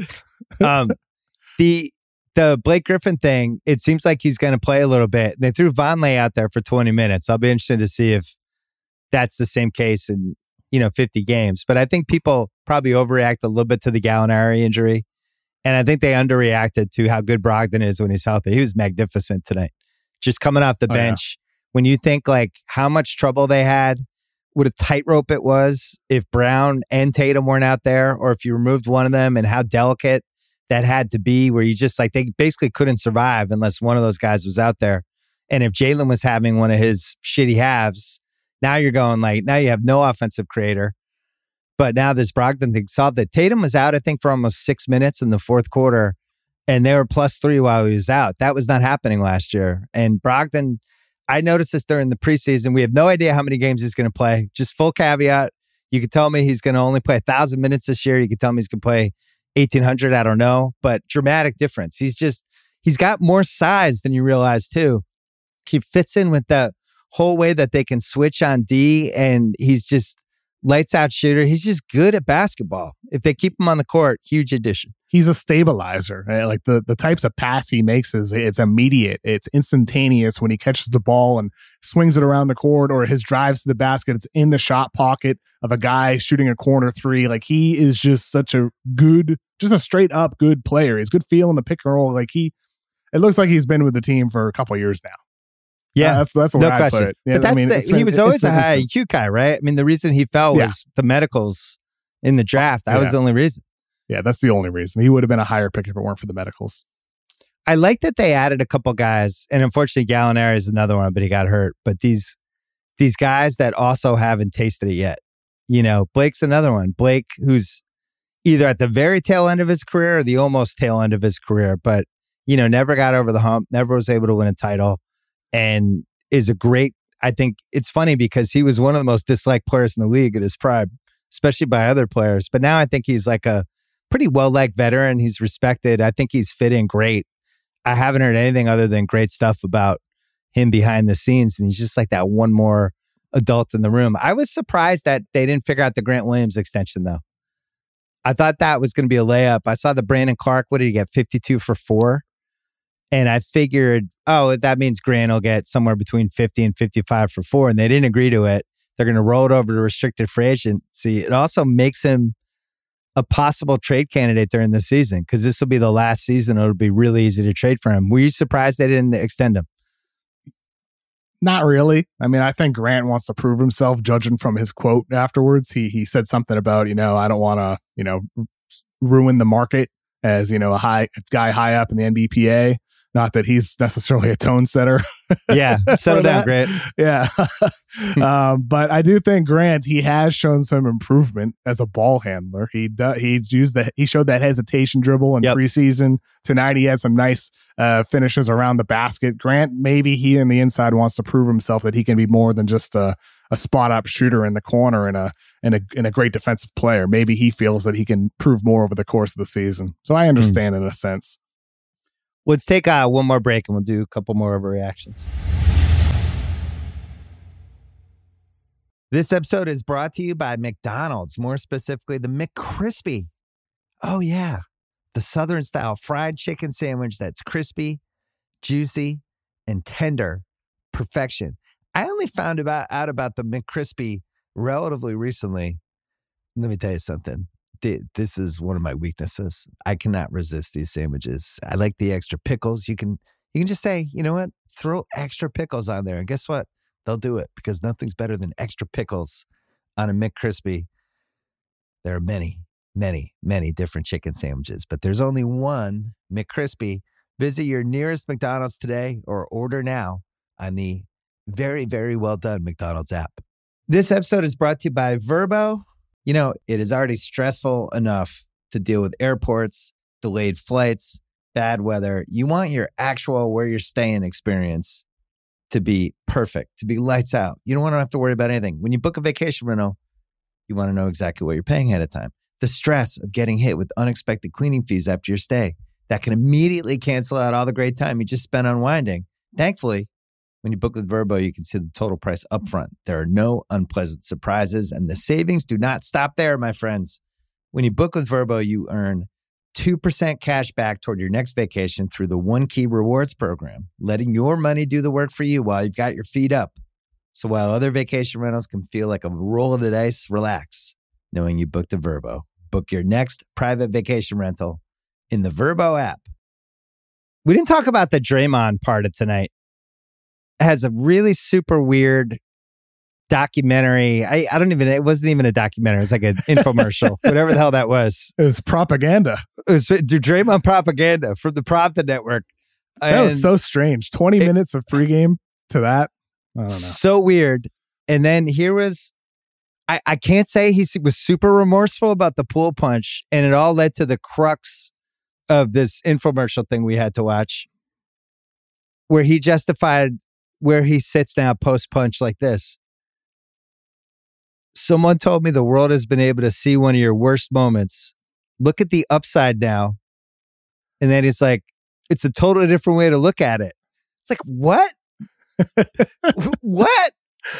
Um, the the Blake Griffin thing, it seems like he's going to play a little bit. They threw Vonleh out there for twenty minutes. I'll be interested to see if that's the same case in, you know, fifty games. But I think people probably overreact a little bit to the Gallinari injury. And I think they underreacted to how good Brogdon is when he's healthy. He was magnificent tonight. Just coming off the oh, bench. Yeah. When you think like how much trouble they had, what a tightrope it was if Brown and Tatum weren't out there, or if you removed one of them, and how delicate that had to be, where you just like, they basically couldn't survive unless one of those guys was out there. And if Jalen was having one of his shitty halves, now you're going like, now you have no offensive creator. But now this Brogdon thing solved it. Tatum was out, I think, for almost six minutes in the fourth quarter, and they were plus three while he was out. That was not happening last year. And Brogdon, I noticed this during the preseason. We have no idea how many games he's going to play. Just full caveat. You could tell me he's going to only play one thousand minutes this year. You could tell me he's going to play eighteen hundred. I don't know. But dramatic difference. He's just, he's got more size than you realize, too. He fits in with the whole way that they can switch on D, and he's just lights out shooter. He's just good at basketball. If they keep him on the court, huge addition. He's a stabilizer. Right? Like the, the types of pass he makes is it's immediate. It's instantaneous when he catches the ball and swings it around the court, or his drives to the basket. It's in the shot pocket of a guy shooting a corner three. Like he is just such a good, just a straight up good player. He's good feel in the pick and roll. Like he, it looks like he's been with the team for a couple of years now. Yeah, uh, that's that's the no way I question. put it. Yeah, but that's I mean, the, been, he was always a high I instant. Q guy, right? I mean, the reason he fell was Yeah. the medicals in the draft. That Yeah. was the only reason. Yeah, that's the only reason. He would have been a higher pick if it weren't for the medicals. I like that they added a couple guys, and unfortunately, Gallinari is another one, but he got hurt. But these these guys that also haven't tasted it yet. You know, Blake's another one. Blake, who's either at the very tail end of his career or the almost tail end of his career, but you know, never got over the hump, never was able to win a title, and is a great, I think it's funny because he was one of the most disliked players in the league at his prime, especially by other players. But now I think he's like a pretty well-liked veteran. He's respected. I think he's fit in great. I haven't heard anything other than great stuff about him behind the scenes. And he's just like that one more adult in the room. I was surprised that they didn't figure out the Grant Williams extension, though. I thought that was going to be a layup. I saw the Brandon Clark. What did he get? fifty-two for four. And I figured, oh, that means Grant will get somewhere between fifty and fifty-five for four. And they didn't agree to it. They're going to roll it over to restricted free agency. It also makes him a possible trade candidate during the season, because this will be the last season. It'll be really easy to trade for him. Were you surprised they didn't extend him? Not really. I mean, I think Grant wants to prove himself, judging from his quote afterwards. He he said something about, you know, I don't want to, you know, ruin the market as, you know, a high guy high up in the N B P A. Not that he's necessarily a tone setter. Yeah, settle down, Grant. Yeah. um, but I do think Grant, he has shown some improvement as a ball handler. He do, he's used the, he showed that hesitation dribble in yep. preseason. Tonight he had some nice uh, finishes around the basket. Grant, maybe he in the inside wants to prove himself that he can be more than just a, a spot up shooter in the corner and a, and a and a great defensive player. Maybe he feels that he can prove more over the course of the season. So I understand mm. in a sense. Let's take uh, one more break and we'll do a couple more overreactions. This episode is brought to you by McDonald's, more specifically the McCrispy. Oh, yeah. The Southern style fried chicken sandwich that's crispy, juicy, and tender. Perfection. I only found about, out about the McCrispy relatively recently. Let me tell you something. This is one of my weaknesses. I cannot resist these sandwiches. I like the extra pickles. You can you can just say, you know what? Throw extra pickles on there. And guess what? They'll do it, because nothing's better than extra pickles on a McCrispy. There are many, many, many different chicken sandwiches, but there's only one McCrispy. Visit your nearest McDonald's today or order now on the very, very well done McDonald's app. This episode is brought to you by Vrbo. You know, it is already stressful enough to deal with airports, delayed flights, bad weather. You want your actual where you're staying experience to be perfect, to be lights out. You don't want to have to worry about anything. When you book a vacation rental, you want to know exactly what you're paying ahead of time. The stress of getting hit with unexpected cleaning fees after your stay, that can immediately cancel out all the great time you just spent unwinding. Thankfully, when you book with Vrbo, you can see the total price upfront. There are no unpleasant surprises, and the savings do not stop there, my friends. When you book with Vrbo, you earn two percent cash back toward your next vacation through the One Key Rewards program, letting your money do the work for you while you've got your feet up. So while other vacation rentals can feel like a roll of the dice, relax, knowing you booked a Vrbo. Book your next private vacation rental in the Vrbo app. We didn't talk about the Draymond part of tonight. It has a really super weird documentary. I, I don't even, it wasn't even a documentary. It was like an infomercial, whatever the hell that was. It was propaganda. It was Draymond propaganda from the Pravda Network. That And was so strange. twenty it, minutes of pregame to that. I don't know. So weird. And then here was, I, I can't say he was super remorseful about the pool punch. And it all led to the crux of this infomercial thing we had to watch, where he justified where he sits now post punch like this. Someone told me the world has been able to see one of your worst moments. Look at the upside now. And then it's like, it's a totally different way to look at it. It's like, what? What?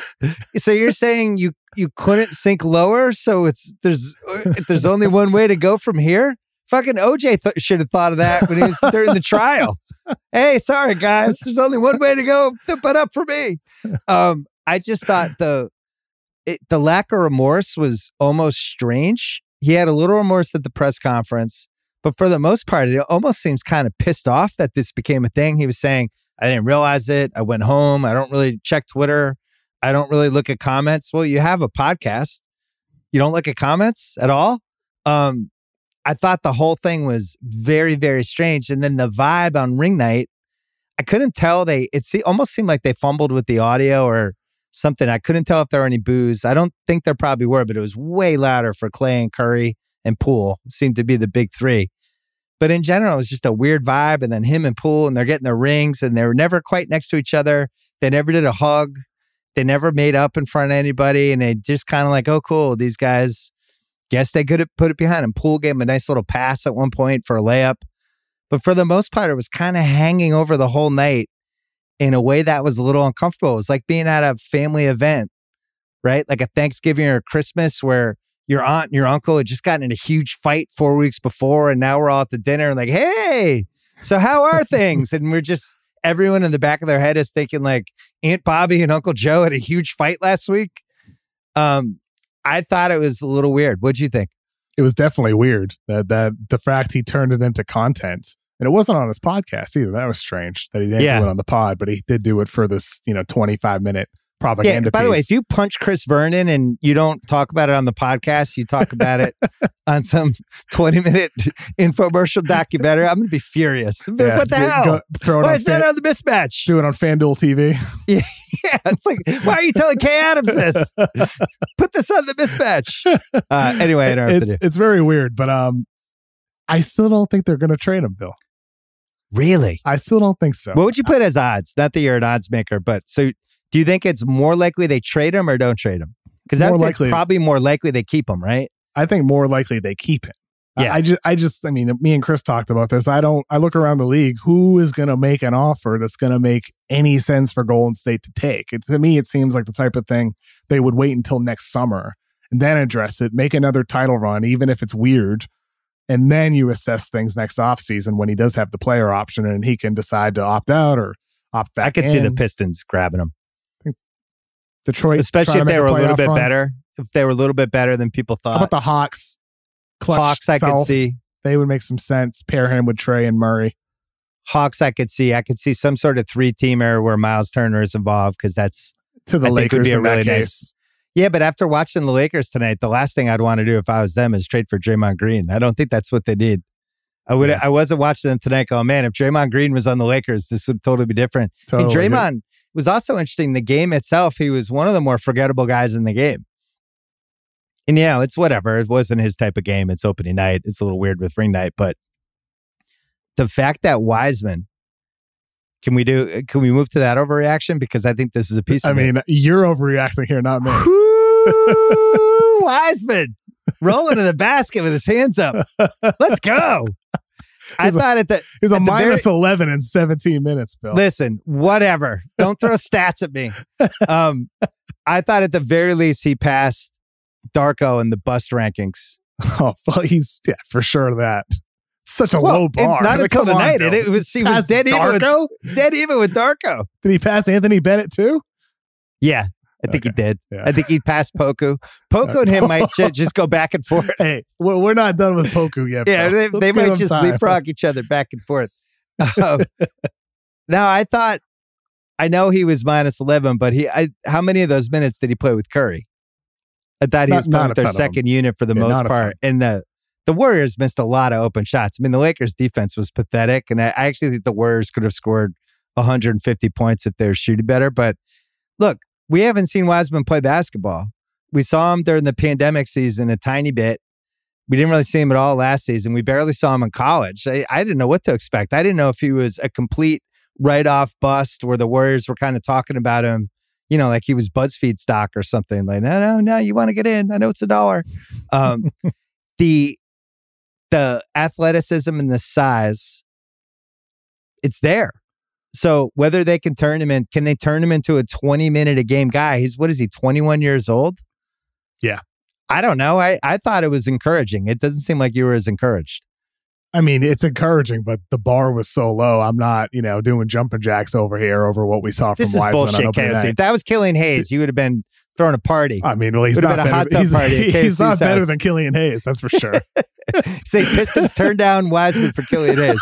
So you're saying you you couldn't sink lower? So it's there's there's only one way to go from here? Fucking O J th- should have thought of that when he was during the trial. Hey, sorry guys, there's only one way to go, but up for me. Um, I just thought the it, the lack of remorse was almost strange. He had a little remorse at the press conference, but for the most part, it almost seems kind of pissed off that this became a thing. He was saying, I didn't realize it. I went home. I don't really check Twitter. I don't really look at comments. Well, you have a podcast. You don't look at comments at all. Um, I thought the whole thing was very, very strange. And then the vibe on ring night, I couldn't tell. They it se- almost seemed like they fumbled with the audio or something. I couldn't tell if there were any boos. I don't think there probably were, but it was way louder for Clay and Curry and Poole. Seemed to be the big three. But in general, it was just a weird vibe. And then him and Poole, and they're getting their rings, and they were never quite next to each other. They never did a hug. They never made up in front of anybody. And they just kind of like, oh, cool. These guys, guess they could have put it behind him. Poole gave him a nice little pass at one point for a layup. But for the most part, it was kind of hanging over the whole night in a way that was a little uncomfortable. It was like being at a family event, right? Like a Thanksgiving or Christmas where your aunt and your uncle had just gotten in a huge fight four weeks before, and now we're all at the dinner and like, hey, so how are things? And we're just, everyone in the back of their head is thinking like Aunt Bobby and Uncle Joe had a huge fight last week. Um, I thought it was a little weird. What'd you think? It was definitely weird that that the fact he turned it into content, and it wasn't on his podcast either. That was strange that he didn't Yeah. do it on the pod, but he did do it for this, you know, twenty-five minute propaganda Yeah, by piece. the way, if you punch Chris Vernon and you don't talk about it on the podcast, you talk about it on some twenty minute infomercial documentary, I'm going to be furious. Yeah, What the go- hell? go- throw it Why on is that Fan- on the mismatch? do it on FanDuel T V. Yeah, yeah, it's like, why are you telling Kay Adams this? Put this on the mismatch. Uh, anyway, I don't have it's, to do. it's very weird, but um, I still don't think they're going to trade him, Bill. Really? I still don't think so. What would you put as odds? Not that you're an odds maker, but so do you think it's more likely they trade him or don't trade him? Because I More would say likely- it's probably more likely they keep him, right? I think more likely they keep him. I- Yeah. I just, I just, I mean, me and Chris talked about this. I don't, I look around the league. Who is going to make an offer that's going to make any sense for Golden State to take? It, to me, it seems like the type of thing they would wait until next summer and then address it, make another title run, even if it's weird. And then you assess things next offseason when he does have the player option and he can decide to opt out or opt back I could in. see the Pistons grabbing him. Detroit, Especially trying if to they make were a little playoff bit run. better. If they were a little bit better than people How thought. about the Hawks? Clutch Hawks, I could self. see. They would make some sense. Pair him with Trey and Murray. Hawks, I could see. I could see some sort of three-teamer where Miles Turner is involved because that's To the I think Lakers would be a in that really case. nice- yeah. But after watching the Lakers tonight, the last thing I'd want to do if I was them is trade for Draymond Green. I don't think that's what they need. I would. Yeah. I wasn't watching them tonight. Going, man, if Draymond Green was on the Lakers, this would totally be different. Totally. And Draymond was also interesting. The game itself, he was one of the more forgettable guys in the game. And yeah, it's whatever. It wasn't his type of game. It's opening night. It's a little weird with ring night, but the fact that Wiseman, can we do? Can we move to that overreaction? Because I think this is a piece of I mean, it. You're overreacting here, not me. Woo, Wiseman rolling to the basket with his hands up. Let's go. I He's thought a, at the He's a at the minus very, eleven in seventeen minutes, Bill. Listen, whatever. Don't throw stats at me. Um, I thought at the very least he passed Darko in the bust rankings. Oh, he's yeah, for sure that. Such a Well, low bar. it- not I mean, until come on, tonight. Bill. It, it was he was Past dead even, Darko? with, dead even with Darko. Did he pass Anthony Bennett too? Yeah, I think Okay. he did. Yeah. I think he passed Poku. Poku and him might ju- just go back and forth. Hey, we're, we're not done with Poku yet. Yeah, Bill. they, Let's they give might him just time. leapfrog each other back and forth. Um, now, I thought, I know he was minus eleven, but he, I, how many of those minutes did he play with Curry? I thought he Not- was not playing a with their ton of them. second unit for the Yeah, most not a ton. part. And the, the Warriors missed a lot of open shots. I mean, the Lakers defense was pathetic. And I, I actually think the Warriors could have scored one hundred fifty points if they were shooting better. But look, we haven't seen Wiseman play basketball. We saw him during the pandemic season a tiny bit. We didn't really see him at all last season. We barely saw him in college. I, I didn't know what to expect. I didn't know if he was a complete write-off bust where the Warriors were kind of talking about him, you know, like he was BuzzFeed stock or something. Like, no, no, no, you want to get in. I know it's a dollar. Um, the the athleticism and the size, it's there. So whether they can turn him in, can they turn him into a twenty minute a game guy? He's, what is he, twenty-one years old? Yeah. I don't know. I, I thought it was encouraging. It doesn't seem like you were as encouraged. I mean, it's encouraging, but the bar was so low. I'm not, you know, doing jumping jacks over here over what we saw from This is Wiseman on bullshit, opening K O C. night. If that was Killian Hayes, you would have been throwing a party. I mean, well, he's Would've not been a better. hot tub he's party at he's not K O C's better house. than Killian Hayes, that's for sure. Say Pistons turned down Wiseman for Killian Hayes.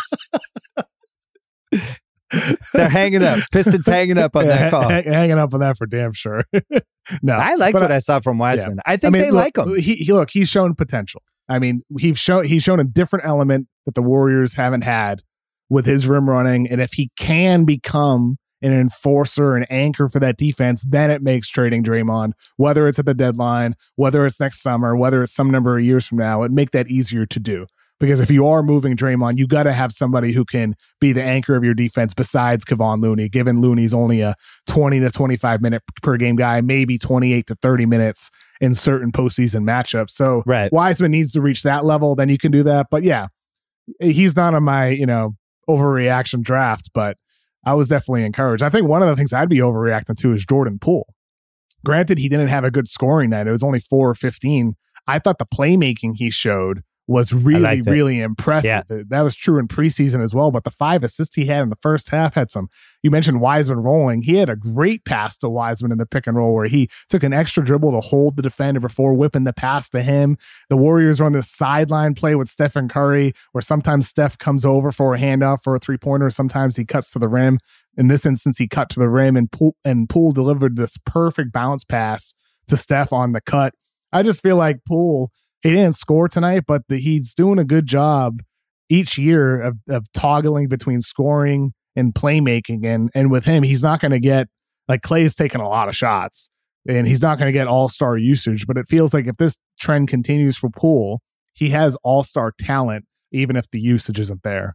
They're hanging up. Pistons hanging up on Yeah, that call. ha- hanging up on that for damn sure. No, I liked but what I saw from Wiseman. I I think mean, they look, like him. He, he look, he's shown potential. I mean, he's shown he's shown a different element that the Warriors haven't had with his rim running, and if he can become an enforcer, an anchor for that defense, then it makes trading Draymond, whether it's at the deadline, whether it's next summer, whether it's some number of years from now, it'd make that easier to do. Because if you are moving Draymond, you got to have somebody who can be the anchor of your defense besides Kevon Looney, given Looney's only a twenty to twenty-five minute per game guy, maybe twenty-eight to thirty minutes in certain postseason matchups. So Right. Wiseman needs to reach that level, then you can do that. But yeah, he's not on my, you know, overreaction draft, but I was definitely encouraged. I think one of the things I'd be overreacting to is Jordan Poole. Granted, he didn't have a good scoring night. It was only four or fifteen. I thought the playmaking he showed was really, liked it. really impressive. Yeah. That was true in preseason as well. But the five assists he had in the first half had some, you mentioned Wiseman rolling. He had a great pass to Wiseman in the pick and roll where he took an extra dribble to hold the defender before whipping the pass to him. The Warriors run this sideline play with Stephen Curry where sometimes Steph comes over for a handoff for a three pointer. Sometimes he cuts to the rim. In this instance, he cut to the rim and Poole, and Poole delivered this perfect bounce pass to Steph on the cut. I just feel like Poole, he didn't score tonight, but the, he's doing a good job each year of, of toggling between scoring and playmaking. And, and with him, he's not going to get, like Clay's taking a lot of shots and he's not going to get all-star usage, but it feels like if this trend continues for Poole, he has all-star talent, even if the usage isn't there.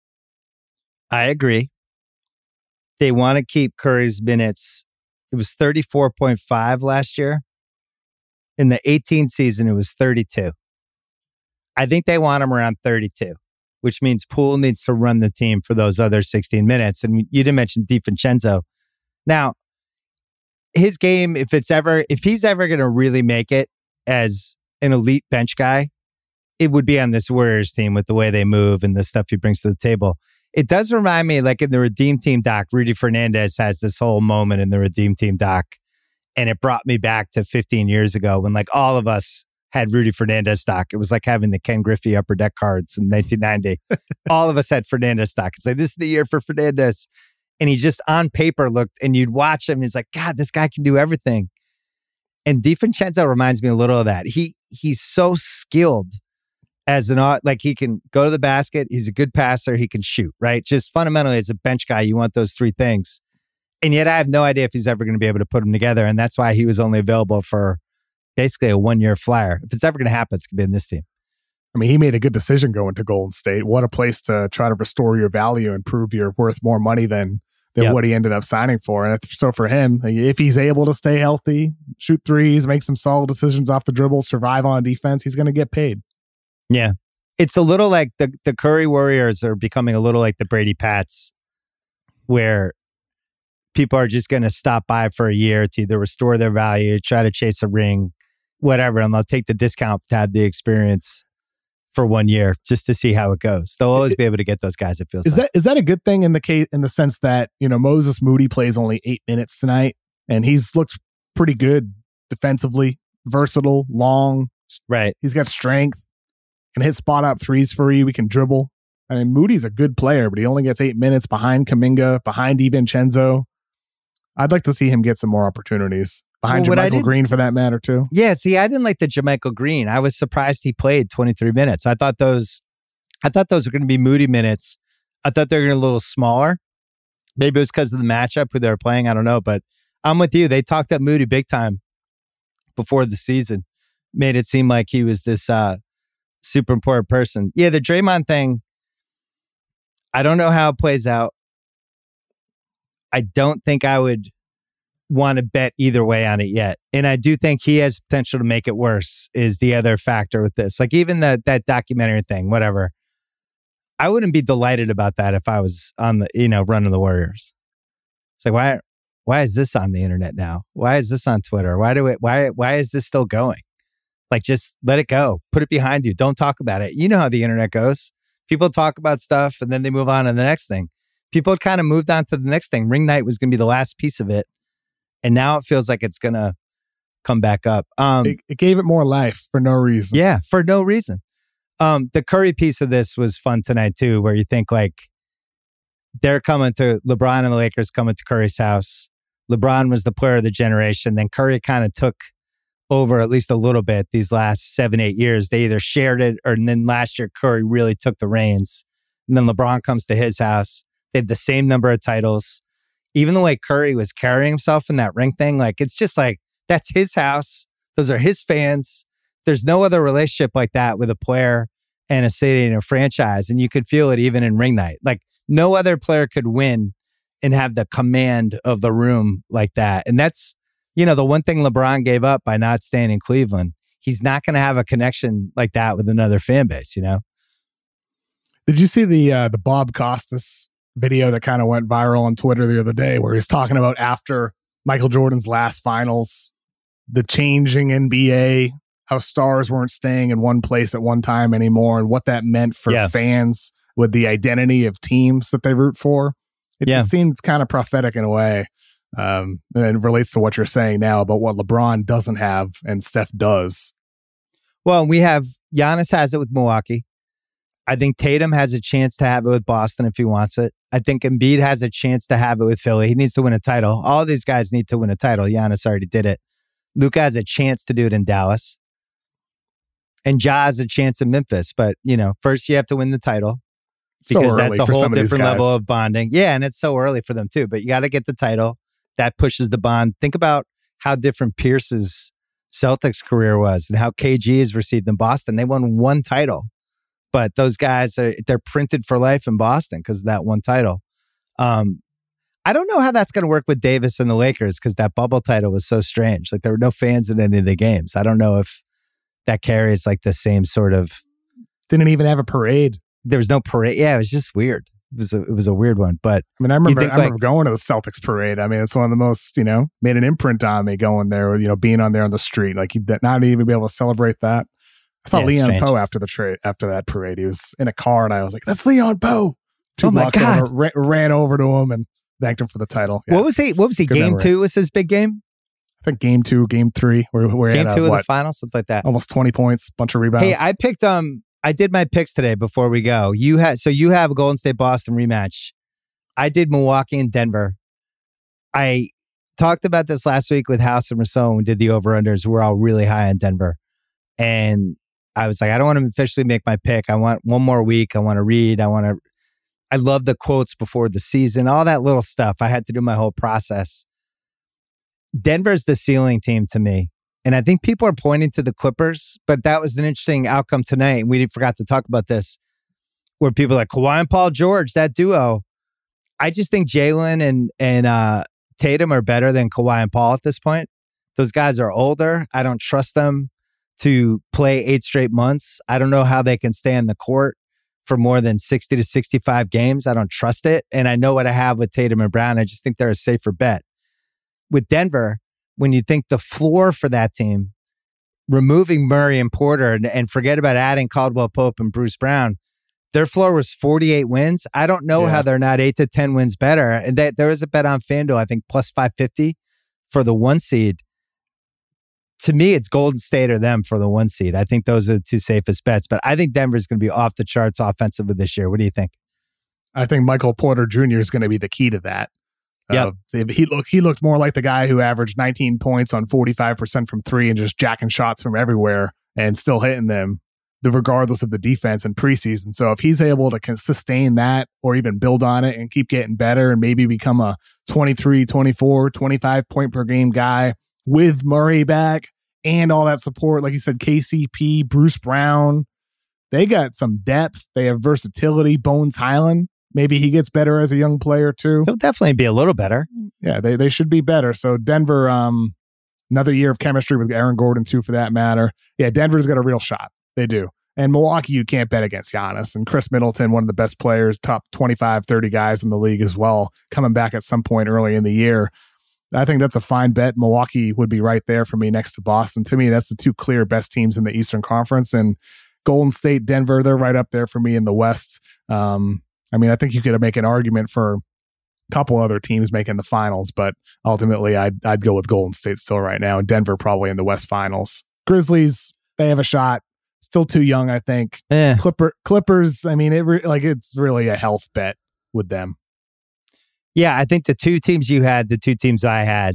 I agree. They want to keep Curry's minutes. It was thirty-four point five last year. In the eighteen season, it was thirty-two. I think they want him around thirty-two, which means Poole needs to run the team for those other sixteen minutes. And you didn't mention DiVincenzo. Now, his game, if it's ever, if he's ever going to really make it as an elite bench guy, it would be on this Warriors team with the way they move and the stuff he brings to the table. It does remind me, like in the Redeem Team doc, Rudy Fernandez has this whole moment in the Redeem Team doc. And it brought me back to fifteen years ago when like all of us had Rudy Fernandez stock. It was like having the Ken Griffey upper deck cards in nineteen ninety. All of us had Fernandez stock. It's like, this is the year for Fernandez. And he just on paper looked, and you'd watch him. And he's like, God, this guy can do everything. And DiVincenzo reminds me a little of that. He He's so skilled as an, like he can go to the basket. He's a good passer. He can shoot, right? Just fundamentally as a bench guy, you want those three things. And yet I have no idea if he's ever going to be able to put them together. And that's why he was only available for basically a one-year flyer. If it's ever going to happen, it's going to be in this team. I mean, he made a good decision going to Golden State. What a place to try to restore your value and prove you're worth more money than, than yep. what he ended up signing for. And so for him, if he's able to stay healthy, shoot threes, make some solid decisions off the dribble, survive on defense, he's going to get paid. Yeah. It's a little like the, the Curry Warriors are becoming a little like the Brady Pats, where people are just going to stop by for a year to either restore their value, try to chase a ring, whatever, and they'll take the discount to have the experience for one year just to see how it goes. They'll always be able to get those guys, it feels is like. That, is that a good thing in the case, in the sense that, you know, Moses Moody plays only eight minutes tonight, and he's looked pretty good defensively, versatile, long. Right. He's got strength, can hit spot up threes for you. We can dribble. I mean, Moody's a good player, but he only gets eight minutes behind Kuminga, behind DiVincenzo. I'd like to see him get some more opportunities behind well, JaMychal Green for that matter too. Yeah, see, I didn't like the JaMychal Green. I was surprised he played twenty-three minutes. I thought those, I thought those were going to be Moody minutes. I thought they were going to be a little smaller. Maybe it was because of the matchup who they were playing. I don't know, but I'm with you. They talked up Moody big time before the season. Made it seem like he was this uh, super important person. Yeah, the Draymond thing, I don't know how it plays out. I don't think I would want to bet either way on it yet. And I do think he has potential to make it worse is the other factor with this. Like even the, that documentary thing, whatever. I wouldn't be delighted about that if I was on the, you know, running the Warriors. It's like, why, why is this on the internet now? Why is this on Twitter? Why do it, why, why is this still going? Like, just let it go. Put it behind you. Don't talk about it. You know how the internet goes. People talk about stuff and then they move on to the next thing. People had kind of moved on to the next thing. Ring night was going to be the last piece of it. And now it feels like it's going to come back up. Um, it, it gave it more life for no reason. Yeah, for no reason. Um, the Curry piece of this was fun tonight too, where you think like they're coming to, LeBron and the Lakers coming to Curry's house. LeBron was the player of the generation. Then Curry kind of took over at least a little bit these last seven, eight years. They either shared it or and then last year Curry really took the reins. And then LeBron comes to his house. They have the same number of titles. Even the way Curry was carrying himself in that ring thing, like it's just like, that's his house. Those are his fans. There's no other relationship like that with a player and a city and a franchise. And you could feel it even in ring night. Like no other player could win and have the command of the room like that. And that's, you know, the one thing LeBron gave up by not staying in Cleveland. He's not going to have a connection like that with another fan base, you know? Did you see the uh, the Bob Costas video that kind of went viral on Twitter the other day where he's talking about after Michael Jordan's last finals, the changing N B A, how stars weren't staying in one place at one time anymore and what that meant for yeah. fans with the identity of teams that they root for? It, yeah. it seems kind of prophetic in a way. Um, and it relates to what you're saying now about what LeBron doesn't have and Steph does. Well, we have Giannis has it with Milwaukee. I think Tatum has a chance to have it with Boston if he wants it. I think Embiid has a chance to have it with Philly. He needs to win a title. All these guys need to win a title. Giannis already did it. Luka has a chance to do it in Dallas. And Ja has a chance in Memphis. But, you know, first you have to win the title because so that's a whole different level of bonding. Yeah, and it's so early for them too. But you got to get the title. That pushes the bond. Think about how different Pierce's Celtics career was and how K G is received in Boston. They won one title. But those guys, are they're printed for life in Boston because of that one title. Um, I don't know how that's going to work with Davis and the Lakers because that bubble title was so strange. Like there were no fans in any of the games. I don't know if that carries like the same sort of... Didn't even have a parade. There was no parade. Yeah, it was just weird. It was a, it was a weird one. But I mean, I remember, I remember like, going to the Celtics parade. I mean, it's one of the most, you know, made an imprint on me going there, you know, being on there on the street. Like you not even be able to celebrate that. I saw yeah, Leon Poe after the trade after that parade. He was in a car, and I was like, "That's Leon Poe." Oh my god! Over, ran, ran over to him and thanked him for the title. Yeah. What was he? What was he? Good game memory. two was his big game. I think game two, game three, where where game had, two uh, of what, the finals, something like that. Almost twenty points, bunch of rebounds. Hey, I picked um, I did my picks today before we go. You had so you have a Golden State Boston rematch. I did Milwaukee and Denver. I talked about this last week with House and Rousseau when we did the over-unders. We're all really high on Denver. And I was like, I don't want to officially make my pick. I want one more week. I want to read. I want to, I love the quotes before the season, all that little stuff. I had to do my whole process. Denver's the ceiling team to me. And I think people are pointing to the Clippers, but that was an interesting outcome tonight. And we forgot to talk about this, where people are like Kawhi and Paul George, that duo. I just think Jalen and, and uh, Tatum are better than Kawhi and Paul at this point. Those guys are older. I don't trust them to play eight straight months. I don't know how they can stay on the court for more than sixty to sixty-five games. I don't trust it. And I know what I have with Tatum and Brown. I just think they're a safer bet. With Denver, when you think the floor for that team, removing Murray and Porter and, and forget about adding Caldwell Pope and Bruce Brown, their floor was forty-eight wins. I don't know yeah. how they're not eight to ten wins better. And they, there was a bet on FanDuel, I think plus five fifty for the one seed. To me, it's Golden State or them for the one seed. I think those are the two safest bets. But I think Denver's going to be off the charts offensively this year. What do you think? I think Michael Porter Junior is going to be the key to that. Yeah, uh, he looked he looked more like the guy who averaged nineteen points on forty-five percent from three and just jacking shots from everywhere and still hitting them, regardless of the defense in preseason. So if he's able to sustain that or even build on it and keep getting better and maybe become a twenty-three, twenty-four, twenty-five point per game guy with Murray back and all that support, like you said, K C P, Bruce Brown, they got some depth. They have versatility. Bones Highland, maybe he gets better as a young player too. He'll definitely be a little better. Yeah, they they should be better. So Denver, um, another year of chemistry with Aaron Gordon too, for that matter. Yeah, Denver's got a real shot. They do. And Milwaukee, you can't bet against Giannis. And Chris Middleton, one of the best players, top twenty-five, thirty guys in the league as well, coming back at some point early in the year. I think that's a fine bet. Milwaukee would be right there for me next to Boston. To me, that's the two clear best teams in the Eastern Conference. And Golden State, Denver, they're right up there for me in the West. Um, I mean, I think you could make an argument for a couple other teams making the finals, but ultimately I'd, I'd go with Golden State still right now, and Denver probably in the West Finals. Grizzlies, they have a shot. Still too young, I think. Eh. Clipper Clippers, I mean, it re- like it's really a health bet with them. Yeah, I think the two teams you had, the two teams I had,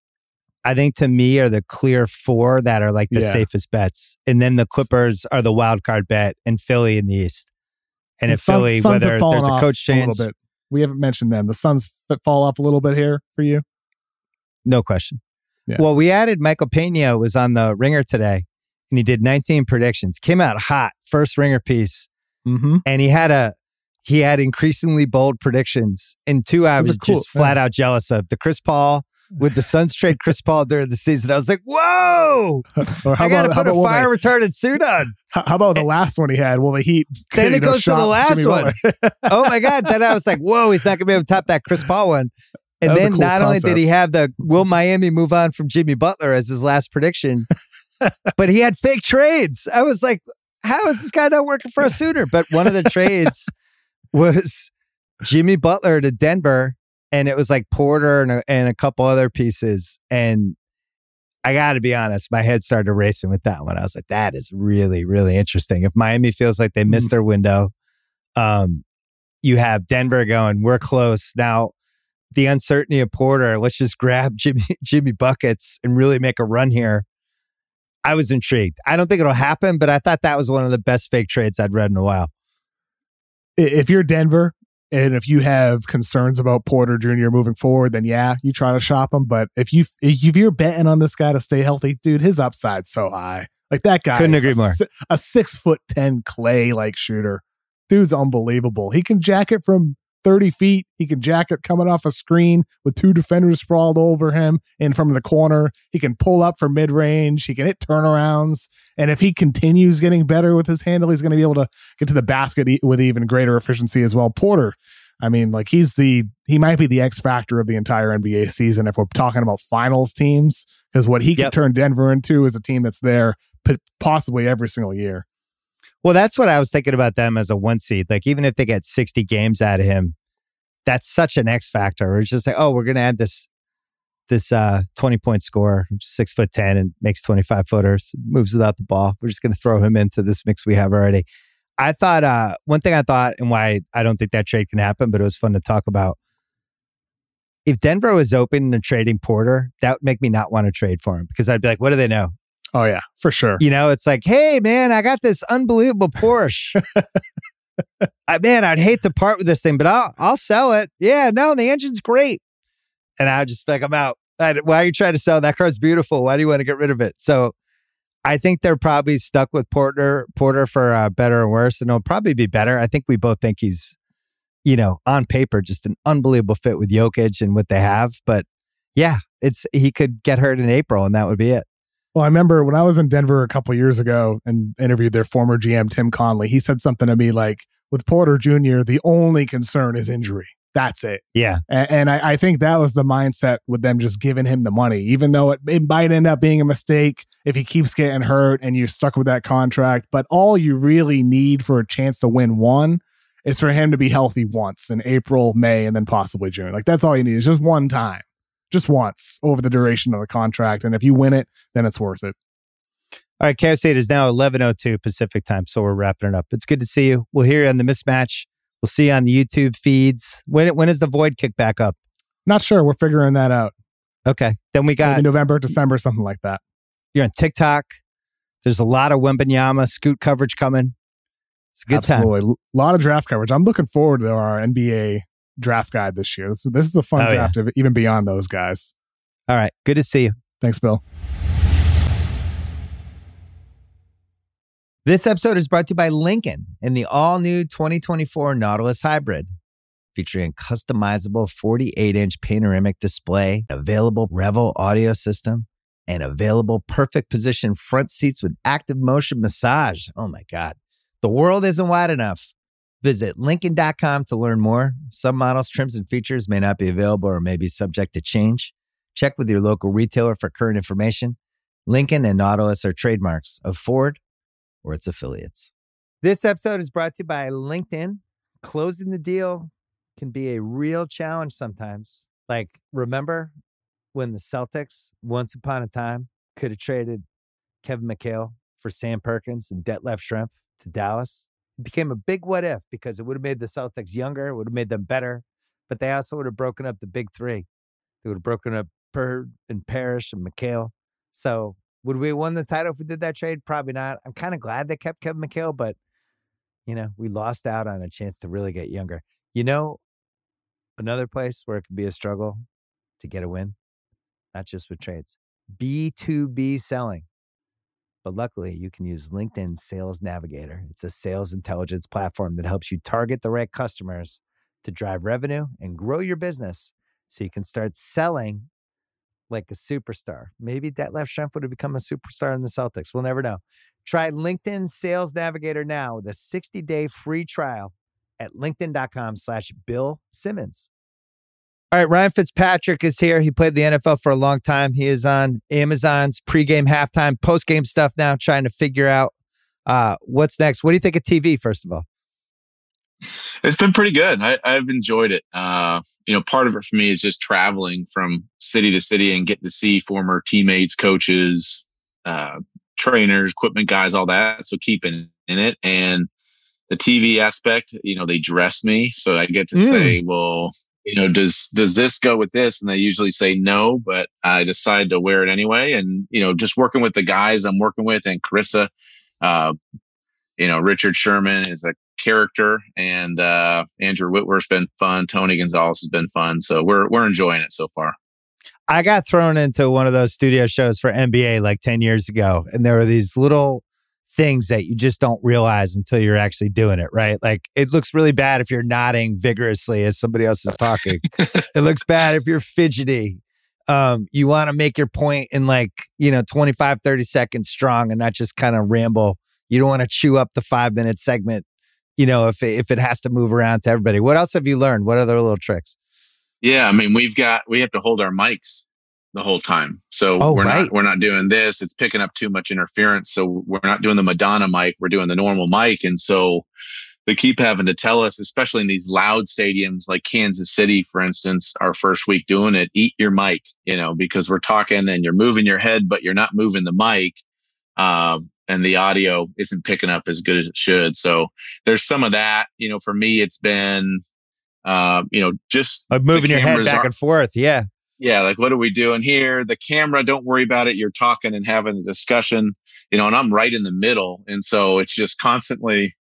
I think to me are the clear four that are like the yeah. safest bets. And then the Clippers are the wild card bet, and Philly in the East. And, and if Suns, Philly, Suns whether there's a coach change. A little bit. We haven't mentioned them. The Suns fall off a little bit here for you? No question. Yeah. Well, we added Michael Pena was on the Ringer today, and he did nineteen predictions. Came out hot, first Ringer piece. Mm-hmm. And he had a he had increasingly bold predictions. And two I was cool, just yeah. flat out jealous of. The Chris Paul, with the Suns trade Chris Paul during the season. I was like, whoa! I got to put a fire they, retardant suit on. How about the last one he had? Well, the Heat. Then it goes to the last one. Oh my God. Then I was like, whoa, he's not going to be able to top that Chris Paul one. And then cool not concept. Only did he have the will Miami move on from Jimmy Butler as his last prediction, but he had fake trades. I was like, how is this guy not working for us sooner? But one of the trades was Jimmy Butler to Denver, and it was like Porter and a, and a couple other pieces. And I got to be honest, my head started racing with that one. I was like, that is really, really interesting. If Miami feels like they missed mm. their window, um, you have Denver going, we're close. Now, the uncertainty of Porter, let's just grab Jimmy, Jimmy buckets and really make a run here. I was intrigued. I don't think it'll happen, but I thought that was one of the best fake trades I'd read in a while. If you're Denver and if you have concerns about Porter Junior moving forward, then yeah, you try to shop him. But if you if you're betting on this guy to stay healthy, dude, his upside's so high. Like that guy, couldn't agree a, more. A six foot ten clay like shooter, dude's unbelievable. He can jack it from thirty feet. He can jack it coming off a screen with two defenders sprawled over him, and from the corner, he can pull up for mid range. He can hit turnarounds, and if he continues getting better with his handle, he's going to be able to get to the basket e- with even greater efficiency as well. Porter, I mean, like he's the he might be the X factor of the entire N B A season if we're talking about finals teams, because what he can yep. turn Denver into is a team that's there possibly every single year. Well, that's what I was thinking about them as a one seed. Like, even if they get sixty games out of him, that's such an X factor. It's just like, oh, we're going to add this this uh, twenty point scorer, six foot ten, and makes twenty-five footers, moves without the ball. We're just going to throw him into this mix we have already. I thought, uh, one thing I thought, and why I don't think that trade can happen, but it was fun to talk about. If Denver was open to trading Porter, that would make me not want to trade for him, because I'd be like, what do they know? Oh, yeah, for sure. You know, it's like, hey, man, I got this unbelievable Porsche. I, man, I'd hate to part with this thing, but I'll I'll sell it. Yeah, no, the engine's great. And I would just be like, I'm out. I, why are you trying to sell? That car's beautiful. Why do you want to get rid of it? So I think they're probably stuck with Porter Porter for uh, better or worse, and it'll probably be better. I think we both think he's, you know, on paper, just an unbelievable fit with Jokic and what they have. But yeah, it's he could get hurt in April, and that would be it. Well, I remember when I was in Denver a couple of years ago and interviewed their former G M, Tim Conley, he said something to me like, with Porter Junior, the only concern is injury. That's it. Yeah. And, and I, I think that was the mindset with them just giving him the money, even though it, it might end up being a mistake if he keeps getting hurt and you're stuck with that contract. But all you really need for a chance to win one is for him to be healthy once in April, May, and then possibly June. Like, that's all you need is just one time, just once over the duration of the contract. And if you win it, then it's worth it. All right, K O C, it is now eleven oh two Pacific time, so we're wrapping it up. It's good to see you. We'll hear you on the Mismatch. We'll see you on the YouTube feeds. When when is the Void kick back up? Not sure. We're figuring that out. Okay. Then we got... Maybe November, December, something like that. You're on TikTok. There's a lot of Wembanyama scoot coverage coming. It's a good Absolutely. time. A lot of draft coverage. I'm looking forward to our N B A draft guide this year. This is, this is a fun oh, draft, yeah. even beyond those guys. All right. Good to see you. Thanks, Bill. This episode is brought to you by Lincoln and the all-new twenty twenty-four Nautilus Hybrid, featuring customizable forty-eight inch panoramic display, available Revel audio system, and available perfect position front seats with active motion massage. Oh my God. The world isn't wide enough. Visit Lincoln dot com to learn more. Some models, trims, and features may not be available or may be subject to change. Check with your local retailer for current information. Lincoln and Nautilus are trademarks of Ford or its affiliates. This episode is brought to you by LinkedIn. Closing the deal can be a real challenge sometimes. Like, remember when the Celtics, once upon a time, could have traded Kevin McHale for Sam Perkins and Detlef Schrempf to Dallas? It became a big what if because it would have made the Celtics younger, it would have made them better, but they also would have broken up the big three. They would have broken up Bird and Parrish and McHale. So would we have won the title if we did that trade? Probably not. I'm kind of glad they kept Kevin McHale, but, you know, we lost out on a chance to really get younger. You know, another place where it can be a struggle to get a win, not just with trades, B two B selling. But luckily, you can use LinkedIn Sales Navigator. It's a sales intelligence platform that helps you target the right customers to drive revenue and grow your business so you can start selling like a superstar. Maybe Detlef Schrempf would have become a superstar in the Celtics. We'll never know. Try LinkedIn Sales Navigator now with a sixty day free trial at linkedin.com slash Bill Simmons. All right, Ryan Fitzpatrick is here. He played the N F L for a long time. He is on Amazon's pregame, halftime, postgame stuff now, trying to figure out uh, what's next. What do you think of T V, first of all? It's been pretty good. I, I've enjoyed it. Uh, you know, part of it for me is just traveling from city to city and getting to see former teammates, coaches, uh, trainers, equipment guys, all that. So keeping in it. And the T V aspect, you know, they dress me. So I get to mm. say, well, you know, does does this go with this? And they usually say no, but I decide to wear it anyway. And, you know, just working with the guys I'm working with and Carissa, uh, you know, Richard Sherman is a character, and uh, Andrew Whitworth's been fun. Tony Gonzalez has been fun. So we're we're enjoying it so far. I got thrown into one of those studio shows for N B A like ten years ago, and there were these little things that you just don't realize until you're actually doing it, right? Like, it looks really bad if you're nodding vigorously as somebody else is talking. It looks bad if you're fidgety. Um, you want to make your point in like, you know, twenty-five, thirty seconds strong and not just kind of ramble. You don't want to chew up the five minute segment, you know, if it, if it has to move around to everybody. What else have you learned? What other little tricks? Yeah, I mean, we've got, we have to hold our mics the whole time. So oh, we're right. not, we're not doing this. It's picking up too much interference. So we're not doing the Madonna mic. We're doing the normal mic. And so they keep having to tell us, especially in these loud stadiums like Kansas City, for instance, our first week doing it, eat your mic, you know, because we're talking and you're moving your head, but you're not moving the mic. Um, and the audio isn't picking up as good as it should. So there's some of that. You know, for me, it's been, uh, you know, just like moving your head back are, and forth. Yeah. Yeah. Like, what are we doing here? The camera, don't worry about it. You're talking and having a discussion, you know, and I'm right in the middle. And so it's just constantly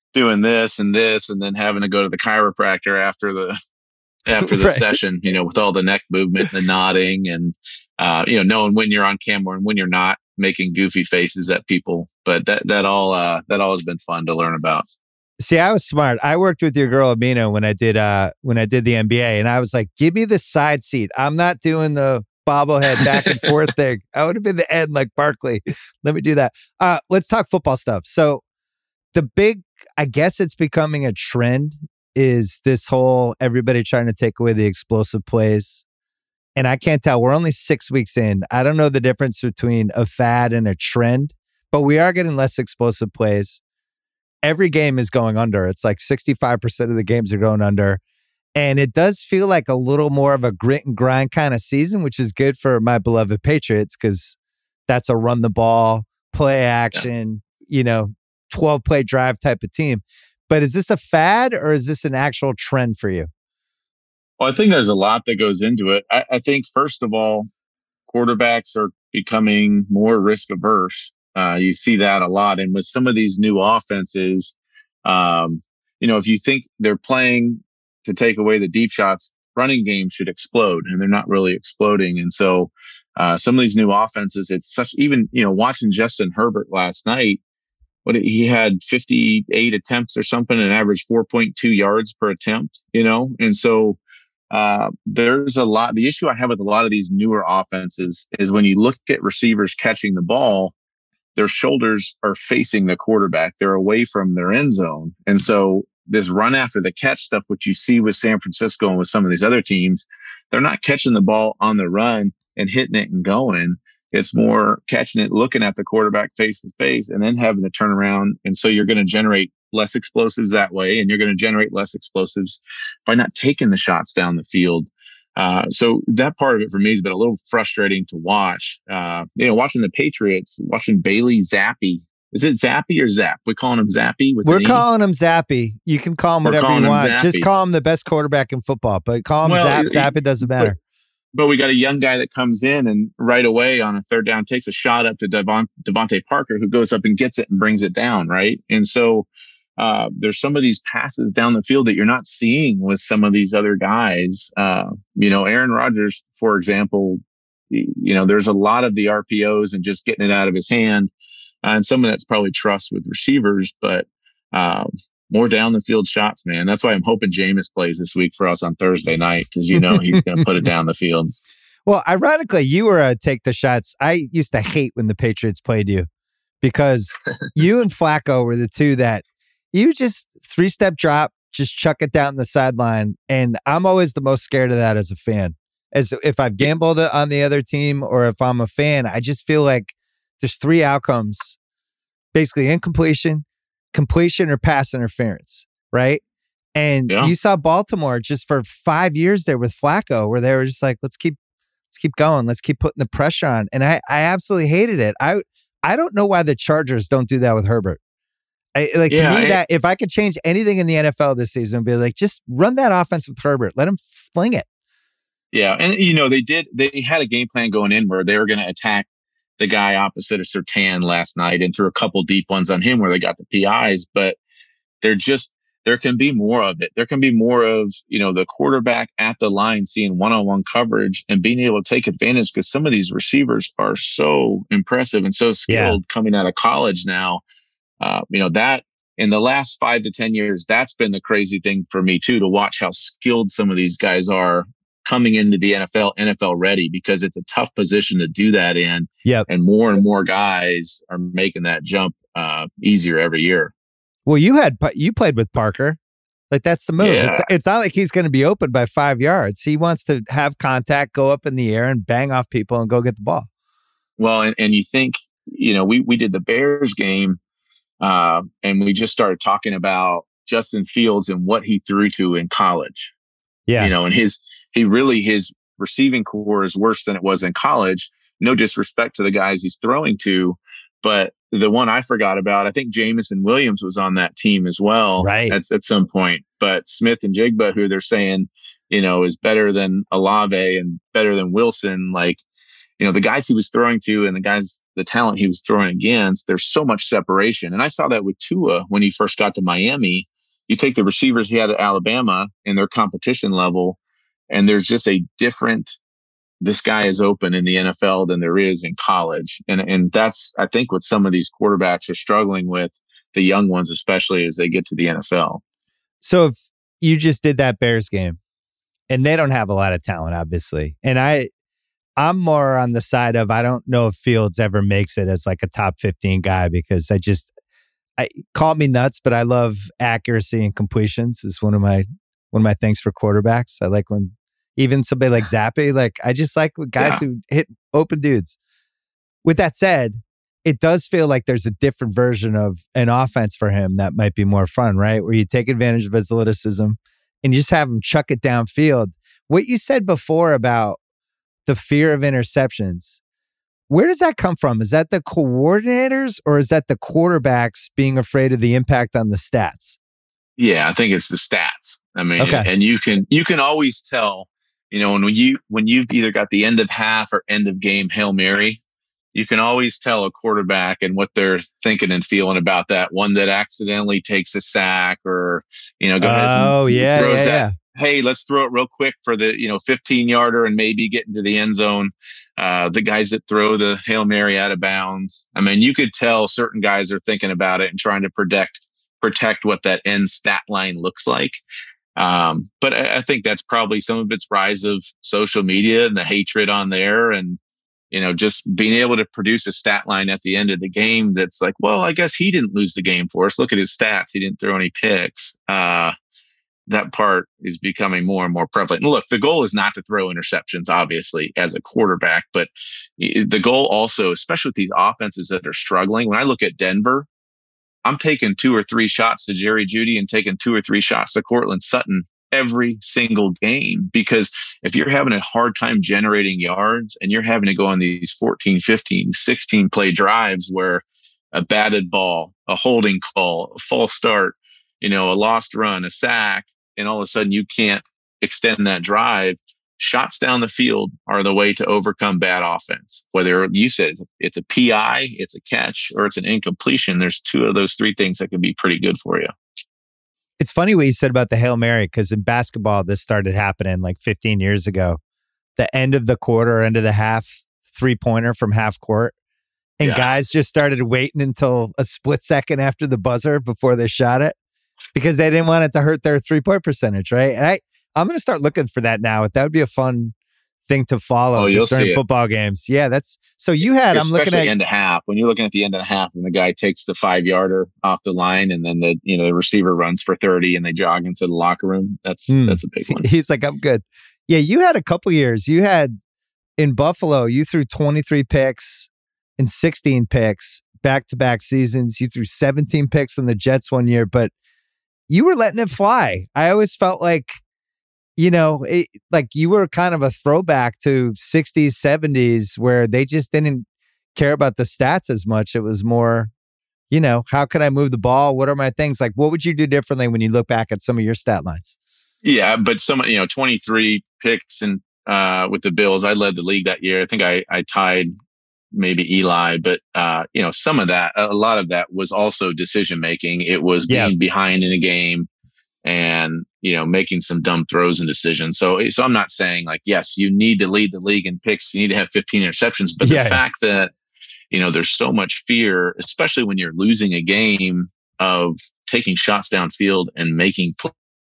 doing this and this, and then having to go to the chiropractor after the after the Right. session, you know, with all the neck movement and the nodding and, uh, you know, knowing when you're on camera and when you're not, making goofy faces at people. But that, that all, uh, that all has been fun to learn about. See, I was smart. I worked with your girl Amina when I did uh when I did the N B A, and I was like, give me the side seat. I'm not doing the bobblehead back and forth thing. I would have been the end like Barkley. Let me do that. Uh, let's talk football stuff. So the big, I guess it's becoming a trend, is this whole everybody trying to take away the explosive plays. And I can't tell. We're only six weeks in. I don't know the difference between a fad and a trend, but we are getting less explosive plays. Every game is going under. It's like sixty-five percent of the games are going under. And it does feel like a little more of a grit and grind kind of season, which is good for my beloved Patriots because that's a run the ball, play action, yeah. you know, twelve play drive type of team. But is this a fad or is this an actual trend for you? Well, I think there's a lot that goes into it. I, I think, first of all, quarterbacks are becoming more risk averse. Uh, you see that a lot. And with some of these new offenses, um, you know, if you think they're playing to take away the deep shots, running games should explode, and they're not really exploding. And so uh, some of these new offenses, it's such, even, you know, watching Justin Herbert last night, what he had fifty-eight attempts or something and averaged four point two yards per attempt, you know? And so uh, there's a lot, the issue I have with a lot of these newer offenses is when you look at receivers catching the ball, their shoulders are facing the quarterback. They're away from their end zone. And so this run after the catch stuff, which you see with San Francisco and with some of these other teams, they're not catching the ball on the run and hitting it and going. It's more catching it, looking at the quarterback face to face, and then having to turn around. And so you're going to generate less explosives that way, and you're going to generate less explosives by not taking the shots down the field. Uh, so that part of it for me has been a little frustrating to watch. Uh, you know, watching the Patriots, watching Bailey Zappi. Is it Zappy or Zap? We're calling him Zappy. With We're calling him Zappy. You can call him whatever you want. Just call him the best quarterback in football, but call him well, Zap. Zappy doesn't matter. But, but we got a young guy that comes in and right away on a third down takes a shot up to Devon, Devontae Parker, who goes up and gets it and brings it down, right? And so uh, there's some of these passes down the field that you're not seeing with some of these other guys. Uh, you know, Aaron Rodgers, for example, you know, there's a lot of the R P Os and just getting it out of his hand. Uh, and some of that's probably trust with receivers, but um, more down the field shots, man. That's why I'm hoping Jameis plays this week for us on Thursday night, because you know he's going to put it down the field. Well, ironically, you were a take the shots. I used to hate when the Patriots played you because you and Flacco were the two that you just three step drop, just chuck it down the sideline. And I'm always the most scared of that as a fan. As if I've gambled on the other team or if I'm a fan, I just feel like there's three outcomes, basically incompletion, completion, or pass interference, right? And yeah. you saw Baltimore just for five years there with Flacco, where they were just like, let's keep, let's keep going, let's keep putting the pressure on. And I, I absolutely hated it. I, I don't know why the Chargers don't do that with Herbert. I, like yeah, to me, I, that if I could change anything in the N F L this season, it'd be like just run that offense with Herbert, let him fling it. Yeah, and you know they did. They had a game plan going in where they were going to attack the guy opposite of Surtain last night and threw a couple deep ones on him where they got the P Is, but they're just, there can be more of it. There can be more of, you know, the quarterback at the line seeing one-on-one coverage and being able to take advantage, because some of these receivers are so impressive and so skilled yeah. coming out of college now. Uh, you know, that in the last five to ten years, that's been the crazy thing for me too, to watch how skilled some of these guys are coming into the N F L, N F L ready, because it's a tough position to do that in. Yep. And more and more guys are making that jump uh, easier every year. Well, you had, you played with Parker. Like that's the move. Yeah. It's, it's not like he's going to be open by five yards. He wants to have contact, go up in the air and bang off people and go get the ball. Well, and, and you think, you know, we, we did the Bears game uh, and we just started talking about Justin Fields and what he threw to in college. Yeah. You know, and his, he really, his receiving core is worse than it was in college. No disrespect to the guys he's throwing to, but the one I forgot about, I think Jamison Williams was on that team as well, right? At, at some point. But Smith and Jigba, who they're saying, you know, is better than Olave and better than Wilson. Like, you know, the guys he was throwing to and the guys, the talent he was throwing against, there's so much separation. And I saw that with Tua when he first got to Miami. You take the receivers he had at Alabama and their competition level, and there's just a different, this guy is open in the N F L than there is in college. And, and that's, I think, what some of these quarterbacks are struggling with, the young ones, especially as they get to the N F L. So if you just did that Bears game, and they don't have a lot of talent, obviously, and I, I'm more on the side of I don't know if Fields ever makes it as like a top fifteen guy because I just, I call me nuts, but I love accuracy and completions is one of my one of my things for quarterbacks. I like when even somebody like Zappe, like I just like guys yeah. who hit open dudes. With that said, it does feel like there's a different version of an offense for him that might be more fun, right? Where you take advantage of his athleticism and you just have him chuck it downfield. What you said before about the fear of interceptions, where does that come from? Is that the coordinators or is that the quarterbacks being afraid of the impact on the stats? Yeah, I think it's the stats. I mean, okay. and you can you can always tell, you know, when you when you've either got the end of half or end of game Hail Mary, you can always tell a quarterback and what they're thinking and feeling about that one that accidentally takes a sack or, you know, go ahead and oh, yeah, throws yeah, that. yeah. Hey, let's throw it real quick for the, you know, fifteen yarder and maybe get into the end zone. Uh, the guys that throw the Hail Mary out of bounds. I mean, you could tell certain guys are thinking about it and trying to protect, protect what that end stat line looks like. Um, but I, I think that's probably some of its rise of social media and the hatred on there. And, you know, just being able to produce a stat line at the end of the game that's like, well, I guess he didn't lose the game for us. Look at his stats. He didn't throw any picks. Uh, that part is becoming more and more prevalent. And look, the goal is not to throw interceptions, obviously, as a quarterback, but the goal also, especially with these offenses that are struggling, when I look at Denver, I'm taking two or three shots to Jerry Jeudy and taking two or three shots to Cortland Sutton every single game, because if you're having a hard time generating yards and you're having to go on these fourteen, fifteen, sixteen play drives where a batted ball, a holding call, a false start, you know, a lost run, a sack, and all of a sudden you can't extend that drive, shots down the field are the way to overcome bad offense. Whether you said it's a, it's a P I, it's a catch, or it's an incompletion, there's two of those three things that can be pretty good for you. It's funny what you said about the Hail Mary, because in basketball, this started happening like fifteen years ago. The end of the quarter, end of the half, three-pointer from half court. And yeah. guys just started waiting until a split second after the buzzer before they shot it because they didn't want it to hurt their three-point percentage, right? And I, I'm going to start looking for that now. That would be a fun thing to follow oh, just during football games. Yeah, that's so you had. Especially I'm looking at end of half. When you're looking at the end of the half, and the guy takes the five yarder off the line, and then the you know the receiver runs for thirty, and they jog into the locker room. That's mm. that's a big one. He's like, I'm good. Yeah, you had a couple years. You had in Buffalo. You threw twenty-three picks and sixteen picks back to back seasons. You threw seventeen picks in the Jets one year, but you were letting it fly. I always felt like. You know, it, like you were kind of a throwback to sixties, seventies, where they just didn't care about the stats as much. It was more, you know, how can I move the ball? What are my things? Like, what would you do differently when you look back at some of your stat lines? Yeah, but some, you know, twenty-three picks and uh, with the Bills, I led the league that year. I think I, I tied maybe Eli, but uh, you know, some of that, a lot of that was also decision making. It was being yeah. behind in a game. And, you know, making some dumb throws and decisions. So, so I'm not saying like, yes, you need to lead the league in picks. You need to have fifteen interceptions. But yeah. the fact that, you know, there's so much fear, especially when you're losing a game, of taking shots downfield and making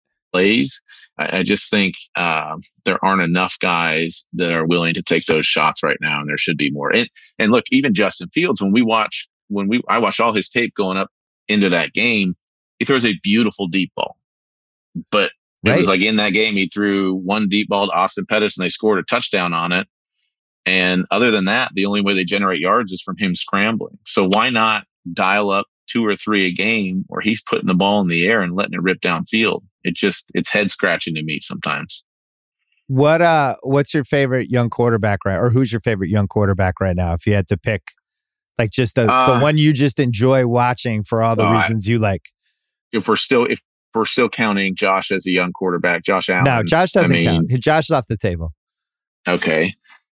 plays. I, I just think uh, there aren't enough guys that are willing to take those shots right now. And there should be more. And, and look, even Justin Fields, when we watch, when we, I watched all his tape going up into that game, he throws a beautiful deep ball. But it right. was like in that game, he threw one deep ball to Austin Pettis and they scored a touchdown on it. And other than that, the only way they generate yards is from him scrambling. So why not dial up two or three a game where he's putting the ball in the air and letting it rip downfield? It just, it's head scratching to me sometimes. What, uh, what's your favorite young quarterback right? Or who's your favorite young quarterback right now? If you had to pick like just the, uh, the one you just enjoy watching for all the uh, reasons you like. If we're still, if, we're still counting Josh as a young quarterback, Josh Allen. No, Josh doesn't I mean, count. Josh is off the table. Okay.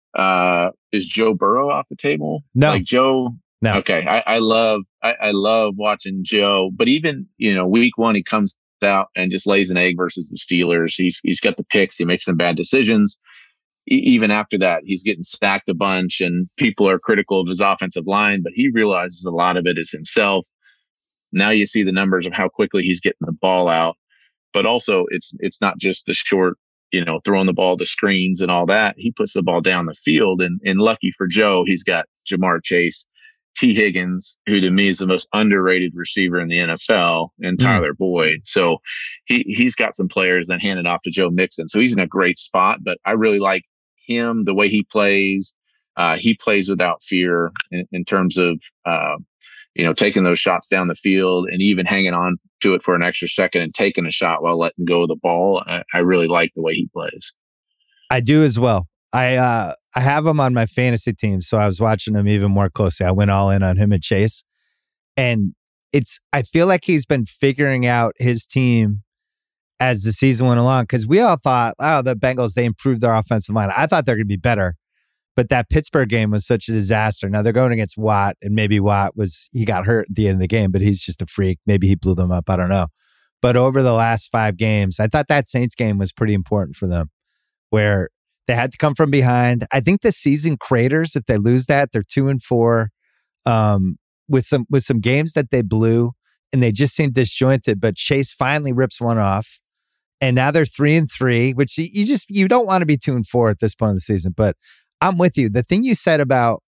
Uh, is Joe Burrow off the table? No. Like Joe. No. Okay. I, I love, I, I love watching Joe, but even, you know, week one, he comes out and just lays an egg versus the Steelers. He's, he's got the picks. He makes some bad decisions. E- even after that, he's getting sacked a bunch and people are critical of his offensive line, but he realizes a lot of it is himself. Now you see the numbers of how quickly he's getting the ball out, but also it's, it's not just the short, you know, throwing the ball, the screens and all that. He puts the ball down the field, and, and lucky for Joe, he's got Jamar Chase, T. Higgins, who to me is the most underrated receiver in the N F L, and Tyler mm. Boyd. So he, he's got some players that hand it off to Joe Mixon. So he's in a great spot, but I really like him, the way he plays. Uh, he plays without fear in, in terms of, uh, you know, taking those shots down the field and even hanging on to it for an extra second and taking a shot while letting go of the ball. I, I really like the way he plays. I do as well. I uh, I have him on my fantasy team, so I was watching him even more closely. I went all in on him and Chase. And it's I feel like he's been figuring out his team as the season went along, because we all thought, oh, the Bengals, they improved their offensive line. I thought they're going to be better. But that Pittsburgh game was such a disaster. Now they're going against Watt, and maybe Watt was, he got hurt at the end of the game, but he's just a freak. Maybe he blew them up. I don't know. But over the last five games, I thought that Saints game was pretty important for them, where they had to come from behind. I think the season craters if they lose that. They're two and four um, with some with some games that they blew, and they just seem disjointed. But Chase finally rips one off, and now they're three and three, which you, you just you don't want to be two and four at this point of the season, but. I'm with you. The thing you said about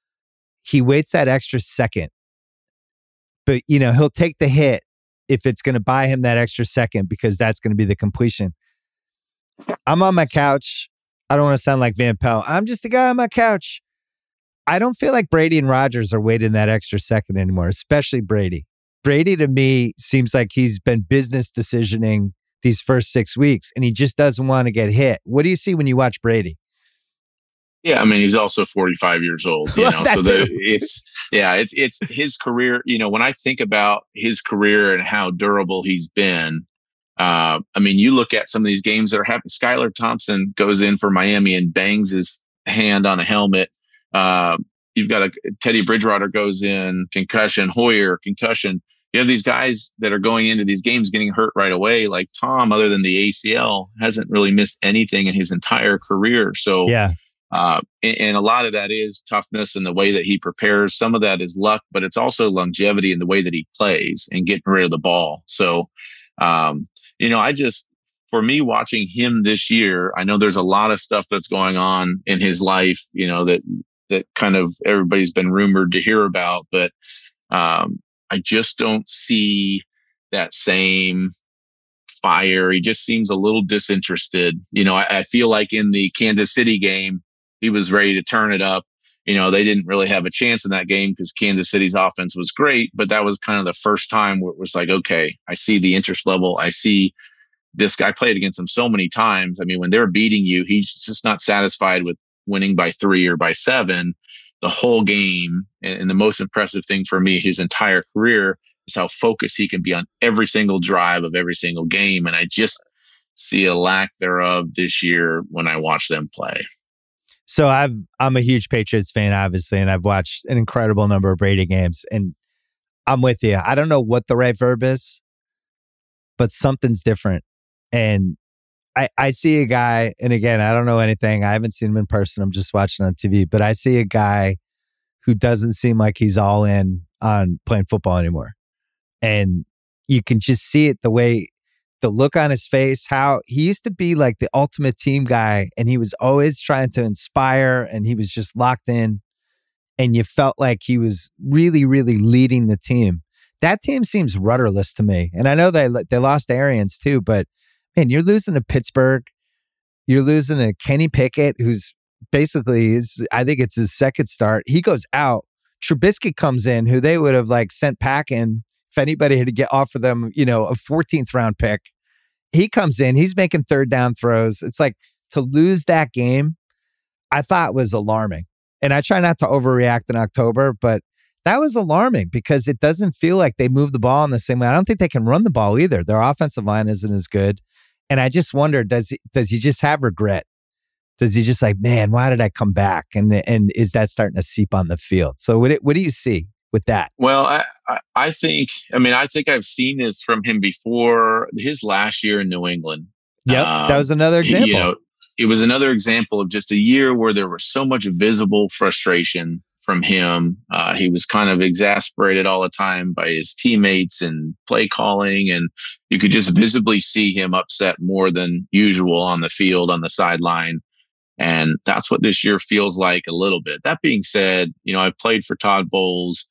he waits that extra second, but you know, he'll take the hit if it's going to buy him that extra second, because that's going to be the completion. I'm on my couch. I don't want to sound like Van Pelt. I'm just a guy on my couch. I don't feel like Brady and Rodgers are waiting that extra second anymore, especially Brady. Brady to me seems like he's been business decisioning these first six weeks and he just doesn't want to get hit. What do you see when you watch Brady? Yeah, I mean, he's also forty-five years old, you know, so the, it's, yeah, it's, it's his career. You know, when I think about his career and how durable he's been, uh, I mean, you look at some of these games that are happening. Skylar Thompson goes in for Miami and bangs his hand on a helmet. Uh, you've got a Teddy Bridgewater goes in, concussion, Hoyer, concussion. You have these guys that are going into these games getting hurt right away. Like Tom, other than the A C L, hasn't really missed anything in his entire career. So, yeah. Uh, and, and a lot of that is toughness and the way that he prepares. Some of that is luck, but it's also longevity in the way that he plays and getting rid of the ball. So, um, you know, I just, for me watching him this year, I know there's a lot of stuff that's going on in his life, you know, that, that kind of everybody's been rumored to hear about, but, um, I just don't see that same fire. He just seems a little disinterested. You know, I, I feel like in the Kansas City game, he was ready to turn it up. You know, they didn't really have a chance in that game because Kansas City's offense was great, but that was kind of the first time where it was like, okay, I see the interest level. I see this guy played against him so many times. I mean, when they're beating you, he's just not satisfied with winning by three or by seven the whole game. And, and the most impressive thing for me, his entire career, is how focused he can be on every single drive of every single game. And I just see a lack thereof this year when I watch them play. So I've, I'm a huge Patriots fan, obviously, and I've watched an incredible number of Brady games. And I'm with you. I don't know what the right verb is, but something's different. And I, I see a guy, and again, I don't know anything. I haven't seen him in person. I'm just watching on T V. But I see a guy who doesn't seem like he's all in on playing football anymore. And you can just see it, the way, the look on his face, how he used to be like the ultimate team guy, and he was always trying to inspire, and he was just locked in, and you felt like he was really, really leading the team. That team seems rudderless to me. And I know they they lost Arians too, but man, you're losing to Pittsburgh. You're losing to Kenny Pickett, who's basically, is, I think it's his second start. He goes out. Trubisky comes in, who they would have like sent packing if anybody had to get offer them, you know, a fourteenth round pick. He comes in, he's making third down throws. It's like, to lose that game, I thought was alarming. And I try not to overreact in October, but that was alarming because it doesn't feel like they move the ball in the same way. I don't think they can run the ball either. Their offensive line isn't as good. And I just wonder, does he, does he just have regret? Does he just like, man, why did I come back? And and is that starting to seep on the field? So what what do you see with that? Well, I, I, I think, I mean, I think I've seen this from him before his last year in New England. Yep, um, that was another example. You know, it was another example of just a year where there was so much visible frustration from him. Uh, he was kind of exasperated all the time by his teammates and play calling, and you could just visibly see him upset more than usual on the field, on the sideline. And that's what this year feels like a little bit. That being said, you know, I played for Todd Bowles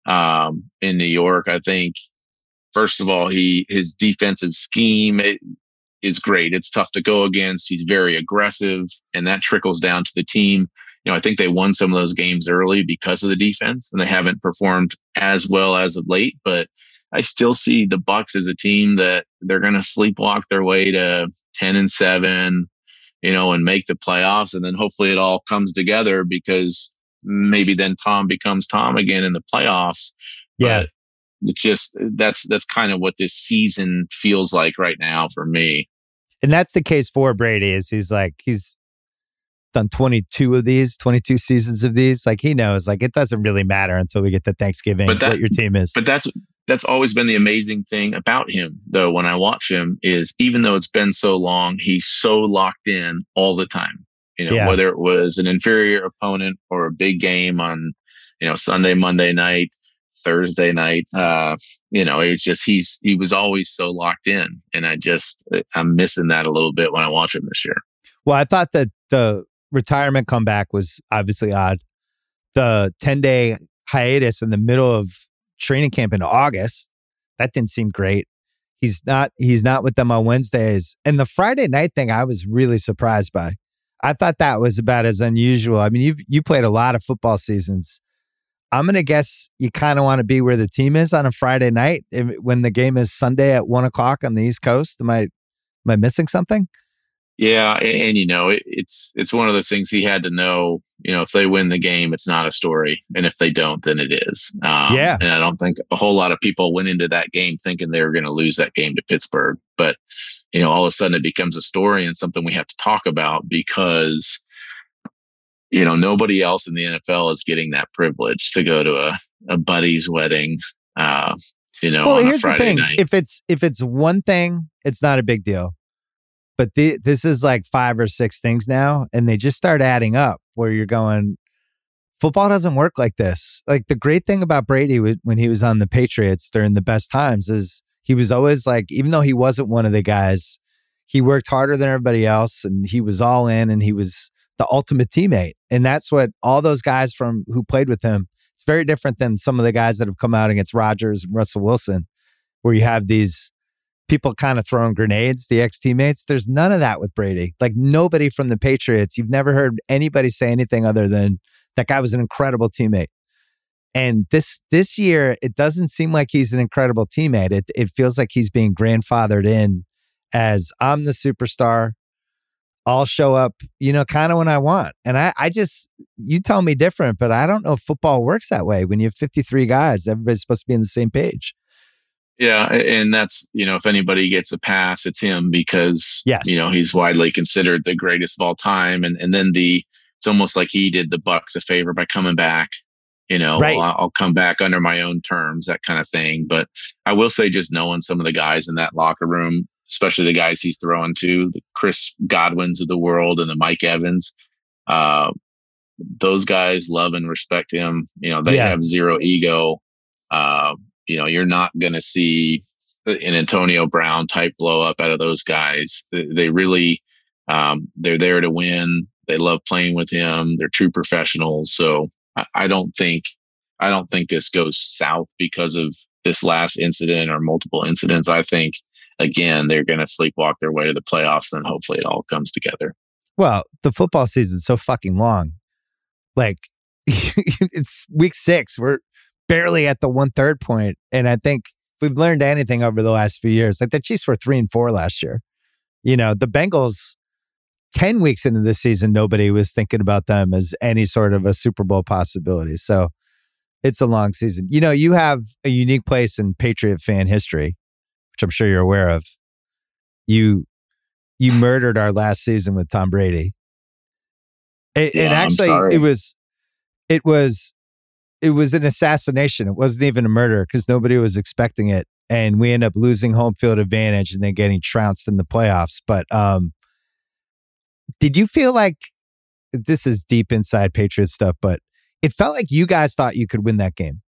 um, in New York. I think, first of all, he his defensive scheme it, is great. It's tough to go against. He's very aggressive, and that trickles down to the team. You know, I think they won some of those games early because of the defense, and they haven't performed as well as of late. But I still see the Bucs as a team that they're going to sleepwalk their way to ten and seven, you know, and make the playoffs. And then hopefully it all comes together because maybe then Tom becomes Tom again in the playoffs. Yeah. But it's just, that's, that's kind of what this season feels like right now for me. And that's the case for Brady is he's like, he's done twenty-two of these, twenty-two seasons of these. Like he knows, like it doesn't really matter until we get to Thanksgiving but that, what your team is. But that's, that's always been the amazing thing about him, though, when I watch him is even though it's been so long, he's so locked in all the time. You know, yeah. Whether it was an inferior opponent or a big game on, you know, Sunday, Monday night, Thursday night, uh, you know, it's just he's he was always so locked in. And I just I'm missing that a little bit when I watch him this year. Well, I thought that the retirement comeback was obviously odd. The ten-day hiatus in the middle of training camp in August, that didn't seem great. He's not he's not with them on Wednesdays. And the Friday night thing, I was really surprised by. I thought that was about as unusual. I mean, you've you played a lot of football seasons. I'm going to guess you kind of want to be where the team is on a Friday night if, when the game is Sunday at one o'clock on the East Coast. Am I, am I missing something? Yeah. And, and you know, it, it's, it's one of those things he had to know, you know, if they win the game, it's not a story. And if they don't, then it is. Um, yeah. And I don't think a whole lot of people went into that game thinking they were going to lose that game to Pittsburgh. But, you know, all of a sudden it becomes a story and something we have to talk about because, you know, nobody else in the N F L is getting that privilege to go to a, a buddy's wedding, uh, you know, well, on here's a Friday the thing. night. If it's, if it's one thing, it's not a big deal. But the, this is like five or six things now, and they just start adding up where you're going, football doesn't work like this. Like the great thing about Brady when he was on the Patriots during the best times is he was always like, even though he wasn't one of the guys, he worked harder than everybody else and he was all in and he was the ultimate teammate. And that's what all those guys from who played with him, it's very different than some of the guys that have come out against Rodgers and Russell Wilson, where you have these people kind of throwing grenades, the ex-teammates. There's none of that with Brady. Like nobody from the Patriots, you've never heard anybody say anything other than that guy was an incredible teammate. And this this year, it doesn't seem like he's an incredible teammate. It it feels like he's being grandfathered in as I'm the superstar. I'll show up, you know, kind of when I want. And I, I just, you tell me different, but I don't know if football works that way. When you have fifty-three guys, everybody's supposed to be on the same page. Yeah. And that's, you know, if anybody gets a pass, it's him because, yes. you know, he's widely considered the greatest of all time. And and then the, it's almost like he did the Bucs a favor by coming back, you know, right. well, I'll come back under my own terms, that kind of thing. But I will say just knowing some of the guys in that locker room, especially the guys he's throwing to, the Chris Godwins of the world and the Mike Evans, uh, those guys love and respect him. You know, they yeah. have zero ego. Uh, you know, you're not going to see an Antonio Brown type blow up out of those guys. They really, um, they're there to win. They love playing with him. They're true professionals. So I, I don't think, I don't think this goes south because of this last incident or multiple incidents. I think, again, they're going to sleepwalk their way to the playoffs and hopefully it all comes together. Well, the football season's so fucking long. Like, it's week six. We're barely at the one third point. And I think if we've learned anything over the last few years, like the Chiefs were three and four last year. You know, the Bengals, ten weeks into the season, nobody was thinking about them as any sort of a Super Bowl possibility. So it's a long season. You know, you have a unique place in Patriot fan history, which I'm sure you're aware of. You you murdered our last season with Tom Brady. And, Yeah, and I'm actually, sorry. it was, it was, it was an assassination. It wasn't even a murder because nobody was expecting it, and we end up losing home field advantage and then getting trounced in the playoffs. But um, did you feel like this is deep inside Patriots stuff? But it felt like you guys thought you could win that game.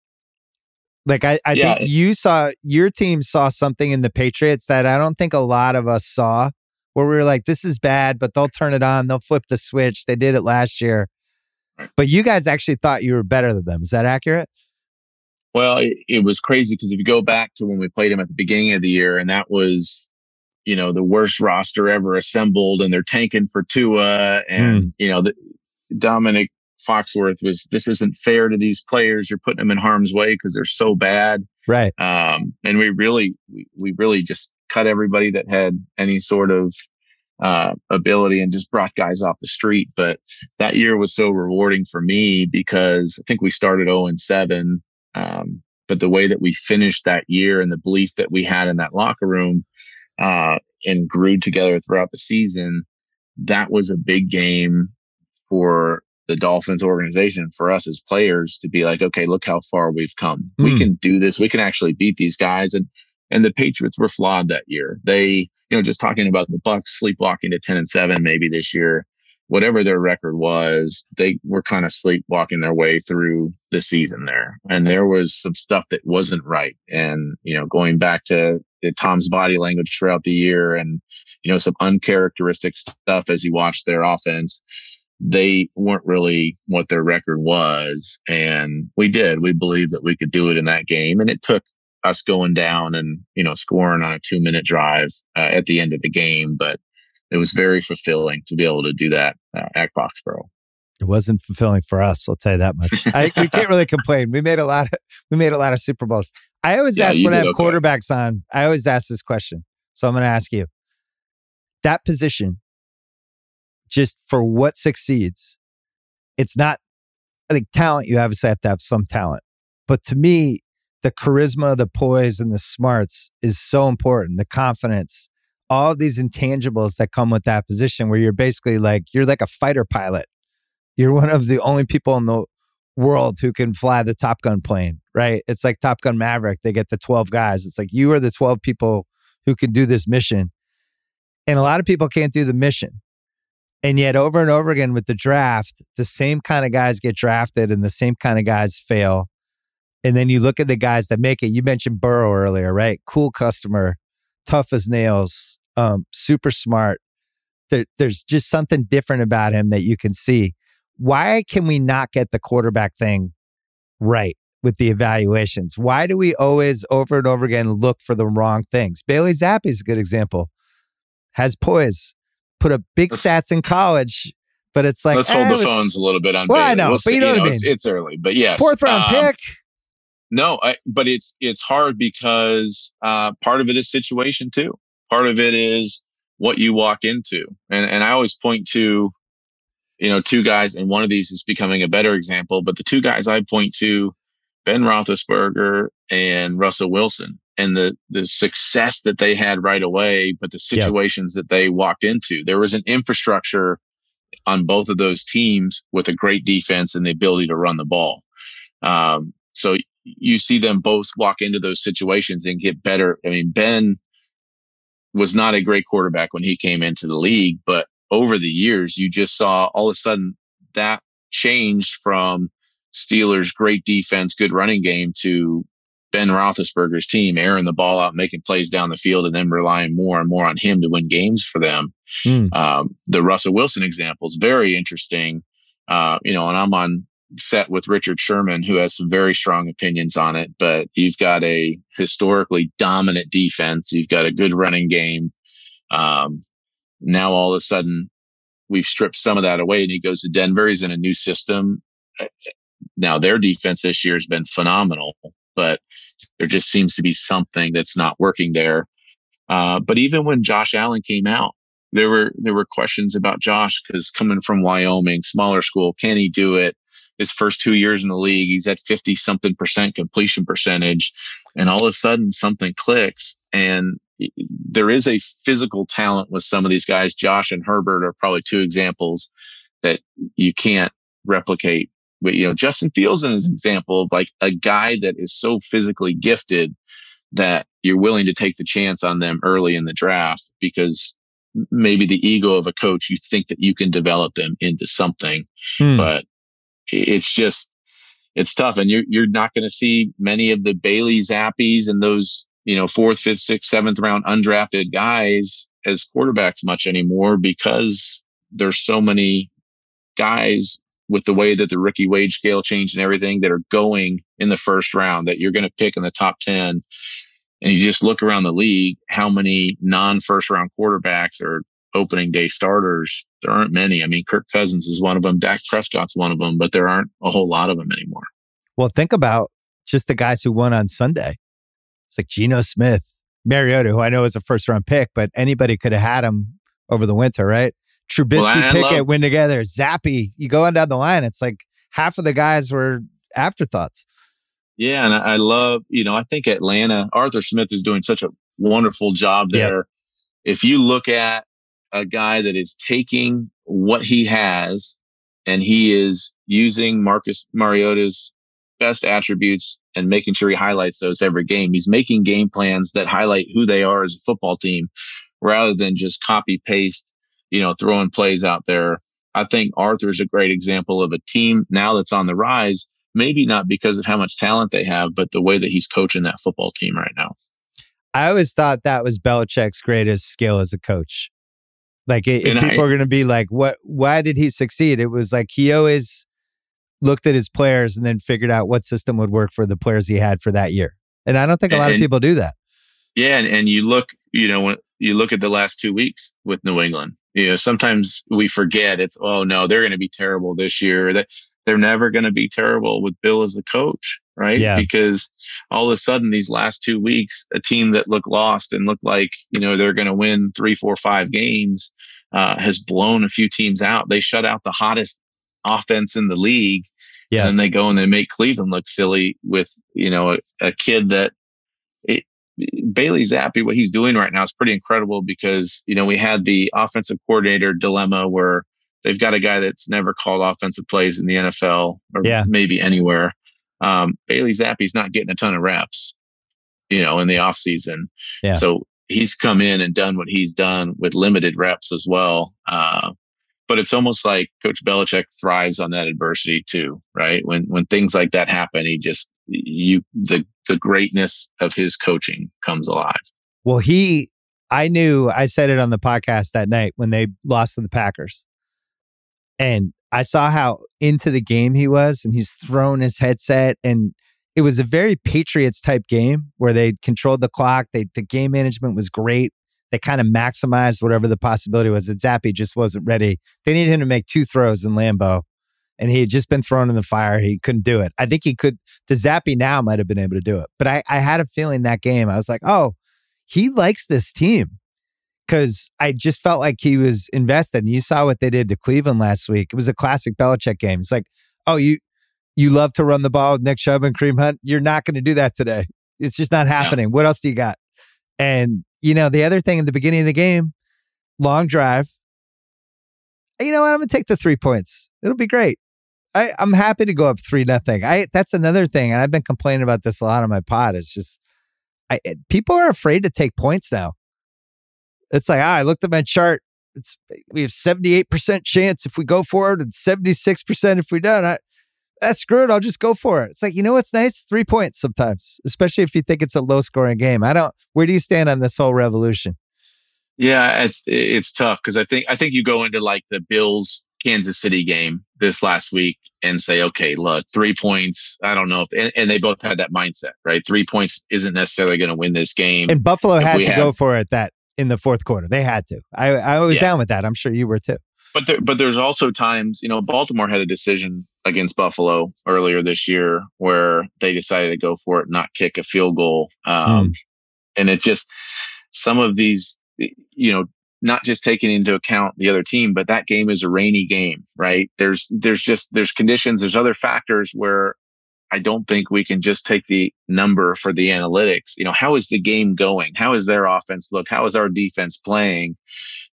Like I, I Yeah. think you saw your team saw something in the Patriots that I don't think a lot of us saw. Where we were like, this is bad, but they'll turn it on. They'll flip the switch. They did it last year. But you guys actually thought you were better than them. Is that accurate? Well, it, it was crazy because if you go back to when we played them at the beginning of the year, and that was, you know, the worst roster ever assembled, and they're tanking for Tua, and, mm. you know, the, Dominic Foxworth was, this isn't fair to these players. You're putting them in harm's way because they're so bad. Right. Um, and we really, we, we really just cut everybody that had any sort of uh, ability and just brought guys off the street. But that year was so rewarding for me because I think we started oh and seven. Um, but the way that we finished that year and the belief that we had in that locker room, uh, and grew together throughout the season, that was a big game for the Dolphins organization, for us as players to be like, okay, look how far we've come. Mm. We can do this. We can actually beat these guys. And, and the Patriots were flawed that year. They, you know, just talking about the Bucs sleepwalking to ten and seven, maybe this year, whatever their record was, they were kind of sleepwalking their way through the season there. And there was some stuff that wasn't right. And, you know, going back to Tom's body language throughout the year and, you know, some uncharacteristic stuff as you watch their offense, they weren't really what their record was. And we did. We believed that we could do it in that game. And it took us going down and, you know, scoring on a two minute drive uh, at the end of the game. But it was very fulfilling to be able to do that uh, at Foxborough. It wasn't fulfilling for us, I'll tell you that much. I, we can't really complain. We made a lot of we made a lot of Super Bowls. I always yeah, ask when I have okay. quarterbacks on, I always ask this question. So I'm going to ask you. That position, just for what succeeds, it's not, I think talent, you obviously have to have some talent. But to me, the charisma, the poise, and the smarts is so important. The confidence, all of these intangibles that come with that position where you're basically like, you're like a fighter pilot. You're one of the only people in the world who can fly the Top Gun plane, right? It's like Top Gun Maverick. They get the twelve guys. It's like you are the twelve people who can do this mission. And a lot of people can't do the mission. And yet over and over again with the draft, the same kind of guys get drafted and the same kind of guys fail. And then you look at the guys that make it. You mentioned Burrow earlier, right? Cool customer, tough as nails, um, super smart. There, there's just something different about him that you can see. Why can we not get the quarterback thing right with the evaluations? Why do we always over and over again look for the wrong things? Bailey Zappi is a good example. Has poise, put up big let's, stats in college, but it's like let's eh, hold the was, phones a little bit on. Well, Bailey. I know, we'll but you know, you know what I mean. It's, it's early, but yes, fourth round um, pick. No, I, but it's it's hard because uh, part of it is situation too. Part of it is what you walk into, and and I always point to, you know, two guys, and one of these is becoming a better example. But the two guys I point to, Ben Roethlisberger and Russell Wilson, and the the success that they had right away, but the situations yep. that they walked into. There was an infrastructure on both of those teams with a great defense and the ability to run the ball. Um, so you see them both walk into those situations and get better. I mean, Ben was not a great quarterback when he came into the league, but over the years, you just saw all of a sudden that changed from Steelers' great defense, good running game to Ben Roethlisberger's team airing the ball out, making plays down the field, and then relying more and more on him to win games for them. Mm. Um, the Russell Wilson example is very interesting. Uh, you know, and I'm on set with Richard Sherman, who has some very strong opinions on it, but you've got a historically dominant defense. You've got a good running game. Um, now all of a sudden we've stripped some of that away and he goes to Denver. He's in a new system. Now their defense this year has been phenomenal, but there just seems to be something that's not working there. Uh, but even when Josh Allen came out, there were, there were questions about Josh because coming from Wyoming, smaller school, can he do it? His first two years in the league, he's at fifty something percent completion percentage. And all of a sudden something clicks. And there is a physical talent with some of these guys. Josh and Herbert are probably two examples that you can't replicate. But, you know, Justin Fields is an example of like a guy that is so physically gifted that you're willing to take the chance on them early in the draft because maybe the ego of a coach, you think that you can develop them into something, Hmm. but it's just, it's tough. And you're, you're not going to see many of the Bailey Zappies and those, you know, fourth, fifth, sixth, seventh round undrafted guys as quarterbacks much anymore because there's so many guys with the way that the rookie wage scale changed and everything that are going in the first round that you're going to pick in the top ten. And you just look around the league, how many non first round quarterbacks are opening day starters? There aren't many. I mean, Kirk Cousins is one of them. Dak Prescott's one of them, but there aren't a whole lot of them anymore. Well, think about just the guys who won on Sunday. It's like Geno Smith, Mariota, who I know is a first round pick, but anybody could have had him over the winter, right? Trubisky, Well, I- I Pickett, love- win together. Zappy, you go on down the line. It's like half of the guys were afterthoughts. Yeah, and I, I love, you know, I think Atlanta, Arthur Smith is doing such a wonderful job Yep. there. If you look at a guy that is taking what he has and he is using Marcus Mariota's best attributes and making sure he highlights those every game. He's making game plans that highlight who they are as a football team rather than just copy paste, you know, throwing plays out there. I think Arthur's a great example of a team now that's on the rise, maybe not because of how much talent they have, but the way that he's coaching that football team right now. I always thought that was Belichick's greatest skill as a coach. Like, it, And people I- are going to be like, "What? Why did he succeed?" It was like he always looked at his players and then figured out what system would work for the players he had for that year. And I don't think a lot And- of people do that. Yeah, and, and you look, you know, when you look at the last two weeks with New England, you know, sometimes we forget it's, oh no, they're going to be terrible this year. That they're never going to be terrible with Bill as the coach, right? Yeah. Because all of a sudden, these last two weeks, a team that looked lost and looked like, you know, they're going to win three, four, five games, uh, has blown a few teams out. They shut out the hottest offense in the league. Yeah. And then they go and they make Cleveland look silly with, you know, a, a kid that it, Bailey Zappi, what he's doing right now is pretty incredible because, you know, we had the offensive coordinator dilemma where they've got a guy that's never called offensive plays in the N F L or Yeah. maybe anywhere. Um, Bailey Zappi's not getting a ton of reps, you know, in the offseason. Yeah. So he's come in and done what he's done with limited reps as well. Uh, but it's almost like Coach Belichick thrives on that adversity too, right? When when things like that happen, he just you the the greatness of his coaching comes alive. Well, he, I knew, I said it on the podcast that night when they lost to the Packers. And I saw how into the game he was, and he's thrown his headset. And it was a very Patriots type game where they controlled the clock. They, the game management was great. They kind of maximized whatever the possibility was. That Zappi just wasn't ready. They needed him to make two throws in Lambeau, and he had just been thrown in the fire. He couldn't do it. I think he could. The Zappi now might have been able to do it. But I, I had a feeling that game, I was like, oh, he likes this team. Because I just felt like he was invested. And you saw what they did to Cleveland last week. It was a classic Belichick game. It's like, oh, you you love to run the ball with Nick Chubb and Kareem Hunt. You're not going to do that today. It's just not happening. What else do you got? And, you know, the other thing in the beginning of the game, long drive. You know what? I'm going to take the three points. It'll be great. I, I'm happy to go up three nothing. I that's another thing. And I've been complaining about this a lot on my pod. It's just I people are afraid to take points now. It's like, ah, I looked at my chart. It's we have seventy-eight percent chance if we go for it and seventy-six percent if we don't. I, that's screw it. I'll just go for it. It's like, you know what's nice? Three points sometimes, especially if you think it's a low scoring game. I don't, where do you stand on this whole revolution? Yeah, it's, it's tough because I think I think you go into like the Bills Kansas City game this last week and say, okay, look, three points. I don't know if, and, and they both had that mindset, right? Three points isn't necessarily going to win this game. And Buffalo If had we to have- go for it that in the fourth quarter. They had to. I, I was Yeah. down with that. I'm sure you were too. But there, but there's also times, you know, Baltimore had a decision against Buffalo earlier this year where they decided to go for it, not kick a field goal. Um, And it just, some of these, you know, not just taking into account the other team, but that game is a rainy game, right? There's, there's just, there's conditions, there's other factors where I don't think we can just take the number for the analytics. You know, how is the game going? How is their offense look? How is our defense playing?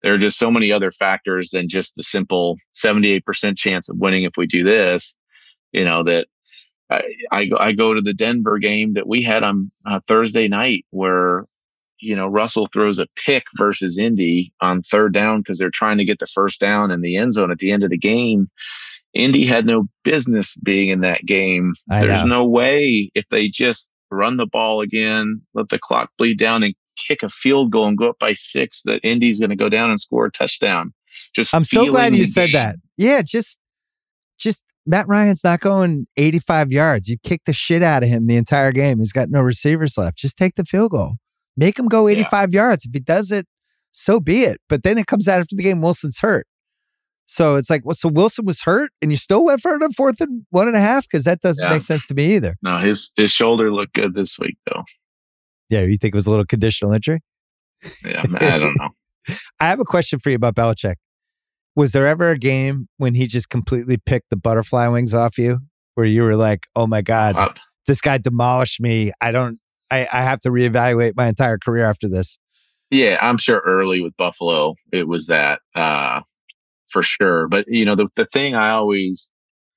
there are just so many other factors than just the simple seventy-eight percent chance of winning if we do this, you know, that I, I, I go to the Denver game that we had on uh, Thursday night where, you know, Russell throws a pick versus Indy on third down because they're trying to get the first down in the end zone at the end of the game. Indy had no business being in that game. I There's know. no way if they just run the ball again, let the clock bleed down and kick a field goal and go up by six, that Indy's going to go down and score a touchdown. Just I'm so glad feeling you the said game. that. Yeah, just just Matt Ryan's not going eighty-five yards. You kicked the shit out of him the entire game. He's got no receivers left. Just take the field goal. Make him go eighty-five yeah. yards. If he does it, so be it. But then it comes out after the game, Wilson's hurt. So it's like, well, so Wilson was hurt and you still went for it on fourth and one and a half? Because that doesn't yeah. make sense to me either. No, his his shoulder looked good this week, though. Yeah, you think it was a little conditional injury? Yeah, I don't know. I have a question for you about Belichick. Was there ever a game when he just completely picked the butterfly wings off you where you were like, oh my God, uh, this guy demolished me. I don't, I, I have to reevaluate my entire career after this. Yeah, I'm sure early with Buffalo, it was that uh, for sure. But, you know, the the thing I always,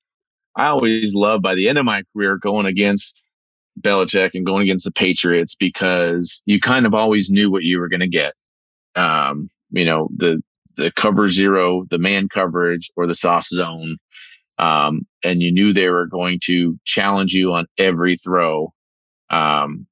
I always love by the end of my career going against Belichick and going against the Patriots, because you kind of always knew what you were going to get. Um, you know, the, the cover zero, the man coverage, or the soft zone. Um, and you knew they were going to challenge you on every throw. Um,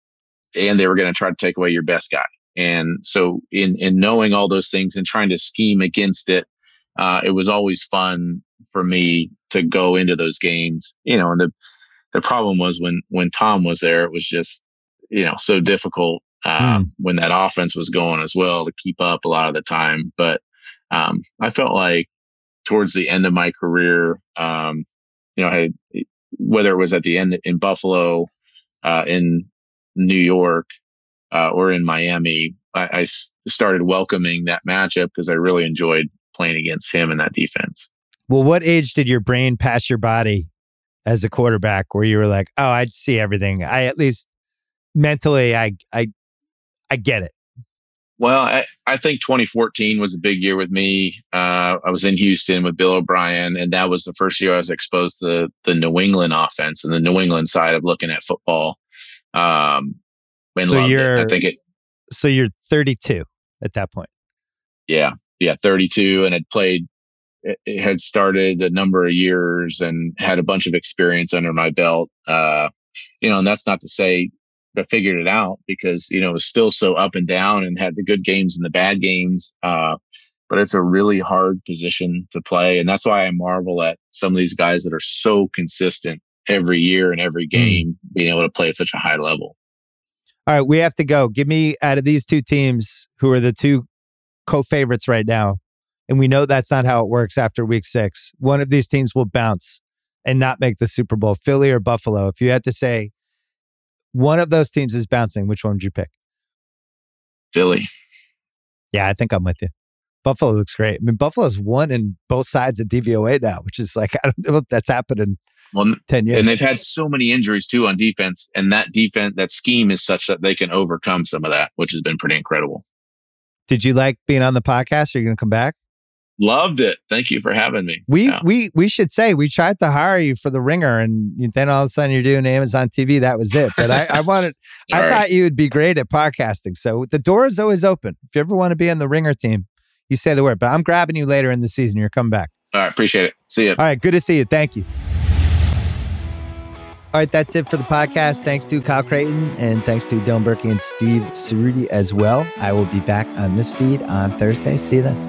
and they were going to try to take away your best guy. And so in, in knowing all those things and trying to scheme against it, uh, it was always fun for me to go into those games, you know, and the, the problem was when, when Tom was there, it was just, you know, so difficult, uh, mm. when that offense was going as well to keep up a lot of the time. But, um, I felt like towards the end of my career, um, you know, I had, whether it was at the end in Buffalo, uh, in New York, uh, or in Miami, I, I started welcoming that matchup because I really enjoyed playing against him in that defense. Well, what age did your brain pass your body as a quarterback where you were like, oh, I see everything? I at least mentally, I I I get it. Well, I, I think twenty fourteen was a big year with me. Uh, I was in Houston with Bill O'Brien, and that was the first year I was exposed to the, the New England offense and the New England side of looking at football. Um, and so loved you're, it. I think it. So you're thirty-two at that point. Yeah, yeah, thirty-two, and had played. It had started a number of years and had a bunch of experience under my belt. Uh, you know, and that's not to say I figured it out, because, you know, it was still so up and down and had the good games and the bad games. Uh, but it's a really hard position to play. And that's why I marvel at some of these guys that are so consistent every year and every game, mm. being able to play at such a high level. All right, we have to go. Give me, out of these two teams, who are the two co-favorites right now, and we know that's not how it works after week six, one of these teams will bounce and not make the Super Bowl, Philly or Buffalo. If you had to say one of those teams is bouncing, which one would you pick? Philly. Yeah, I think I'm with you. Buffalo looks great. I mean, Buffalo's won in both sides of D V O A now, which is like, I don't know if that's happened in well, ten years. And they've had so many injuries too on defense. And that defense, that scheme is such that they can overcome some of that, which has been pretty incredible. Did you like being on the podcast? Are you going to come back? Loved it. Thank you for having me. We yeah. we we should say we tried to hire you for The Ringer, and then all of a sudden you're doing Amazon T V. That was it. But I, I wanted, I right. thought you would be great at podcasting. So the door is always open. If you ever want to be on the Ringer team, you say the word. But I'm grabbing you later in the season. You're coming back. All right. Appreciate it. See you. All right. Good to see you. Thank you. All right. That's it for the podcast. Thanks to Kyle Creighton, and thanks to Dylan Berkey and Steve Cerruti as well. I will be back on this feed on Thursday. See you then.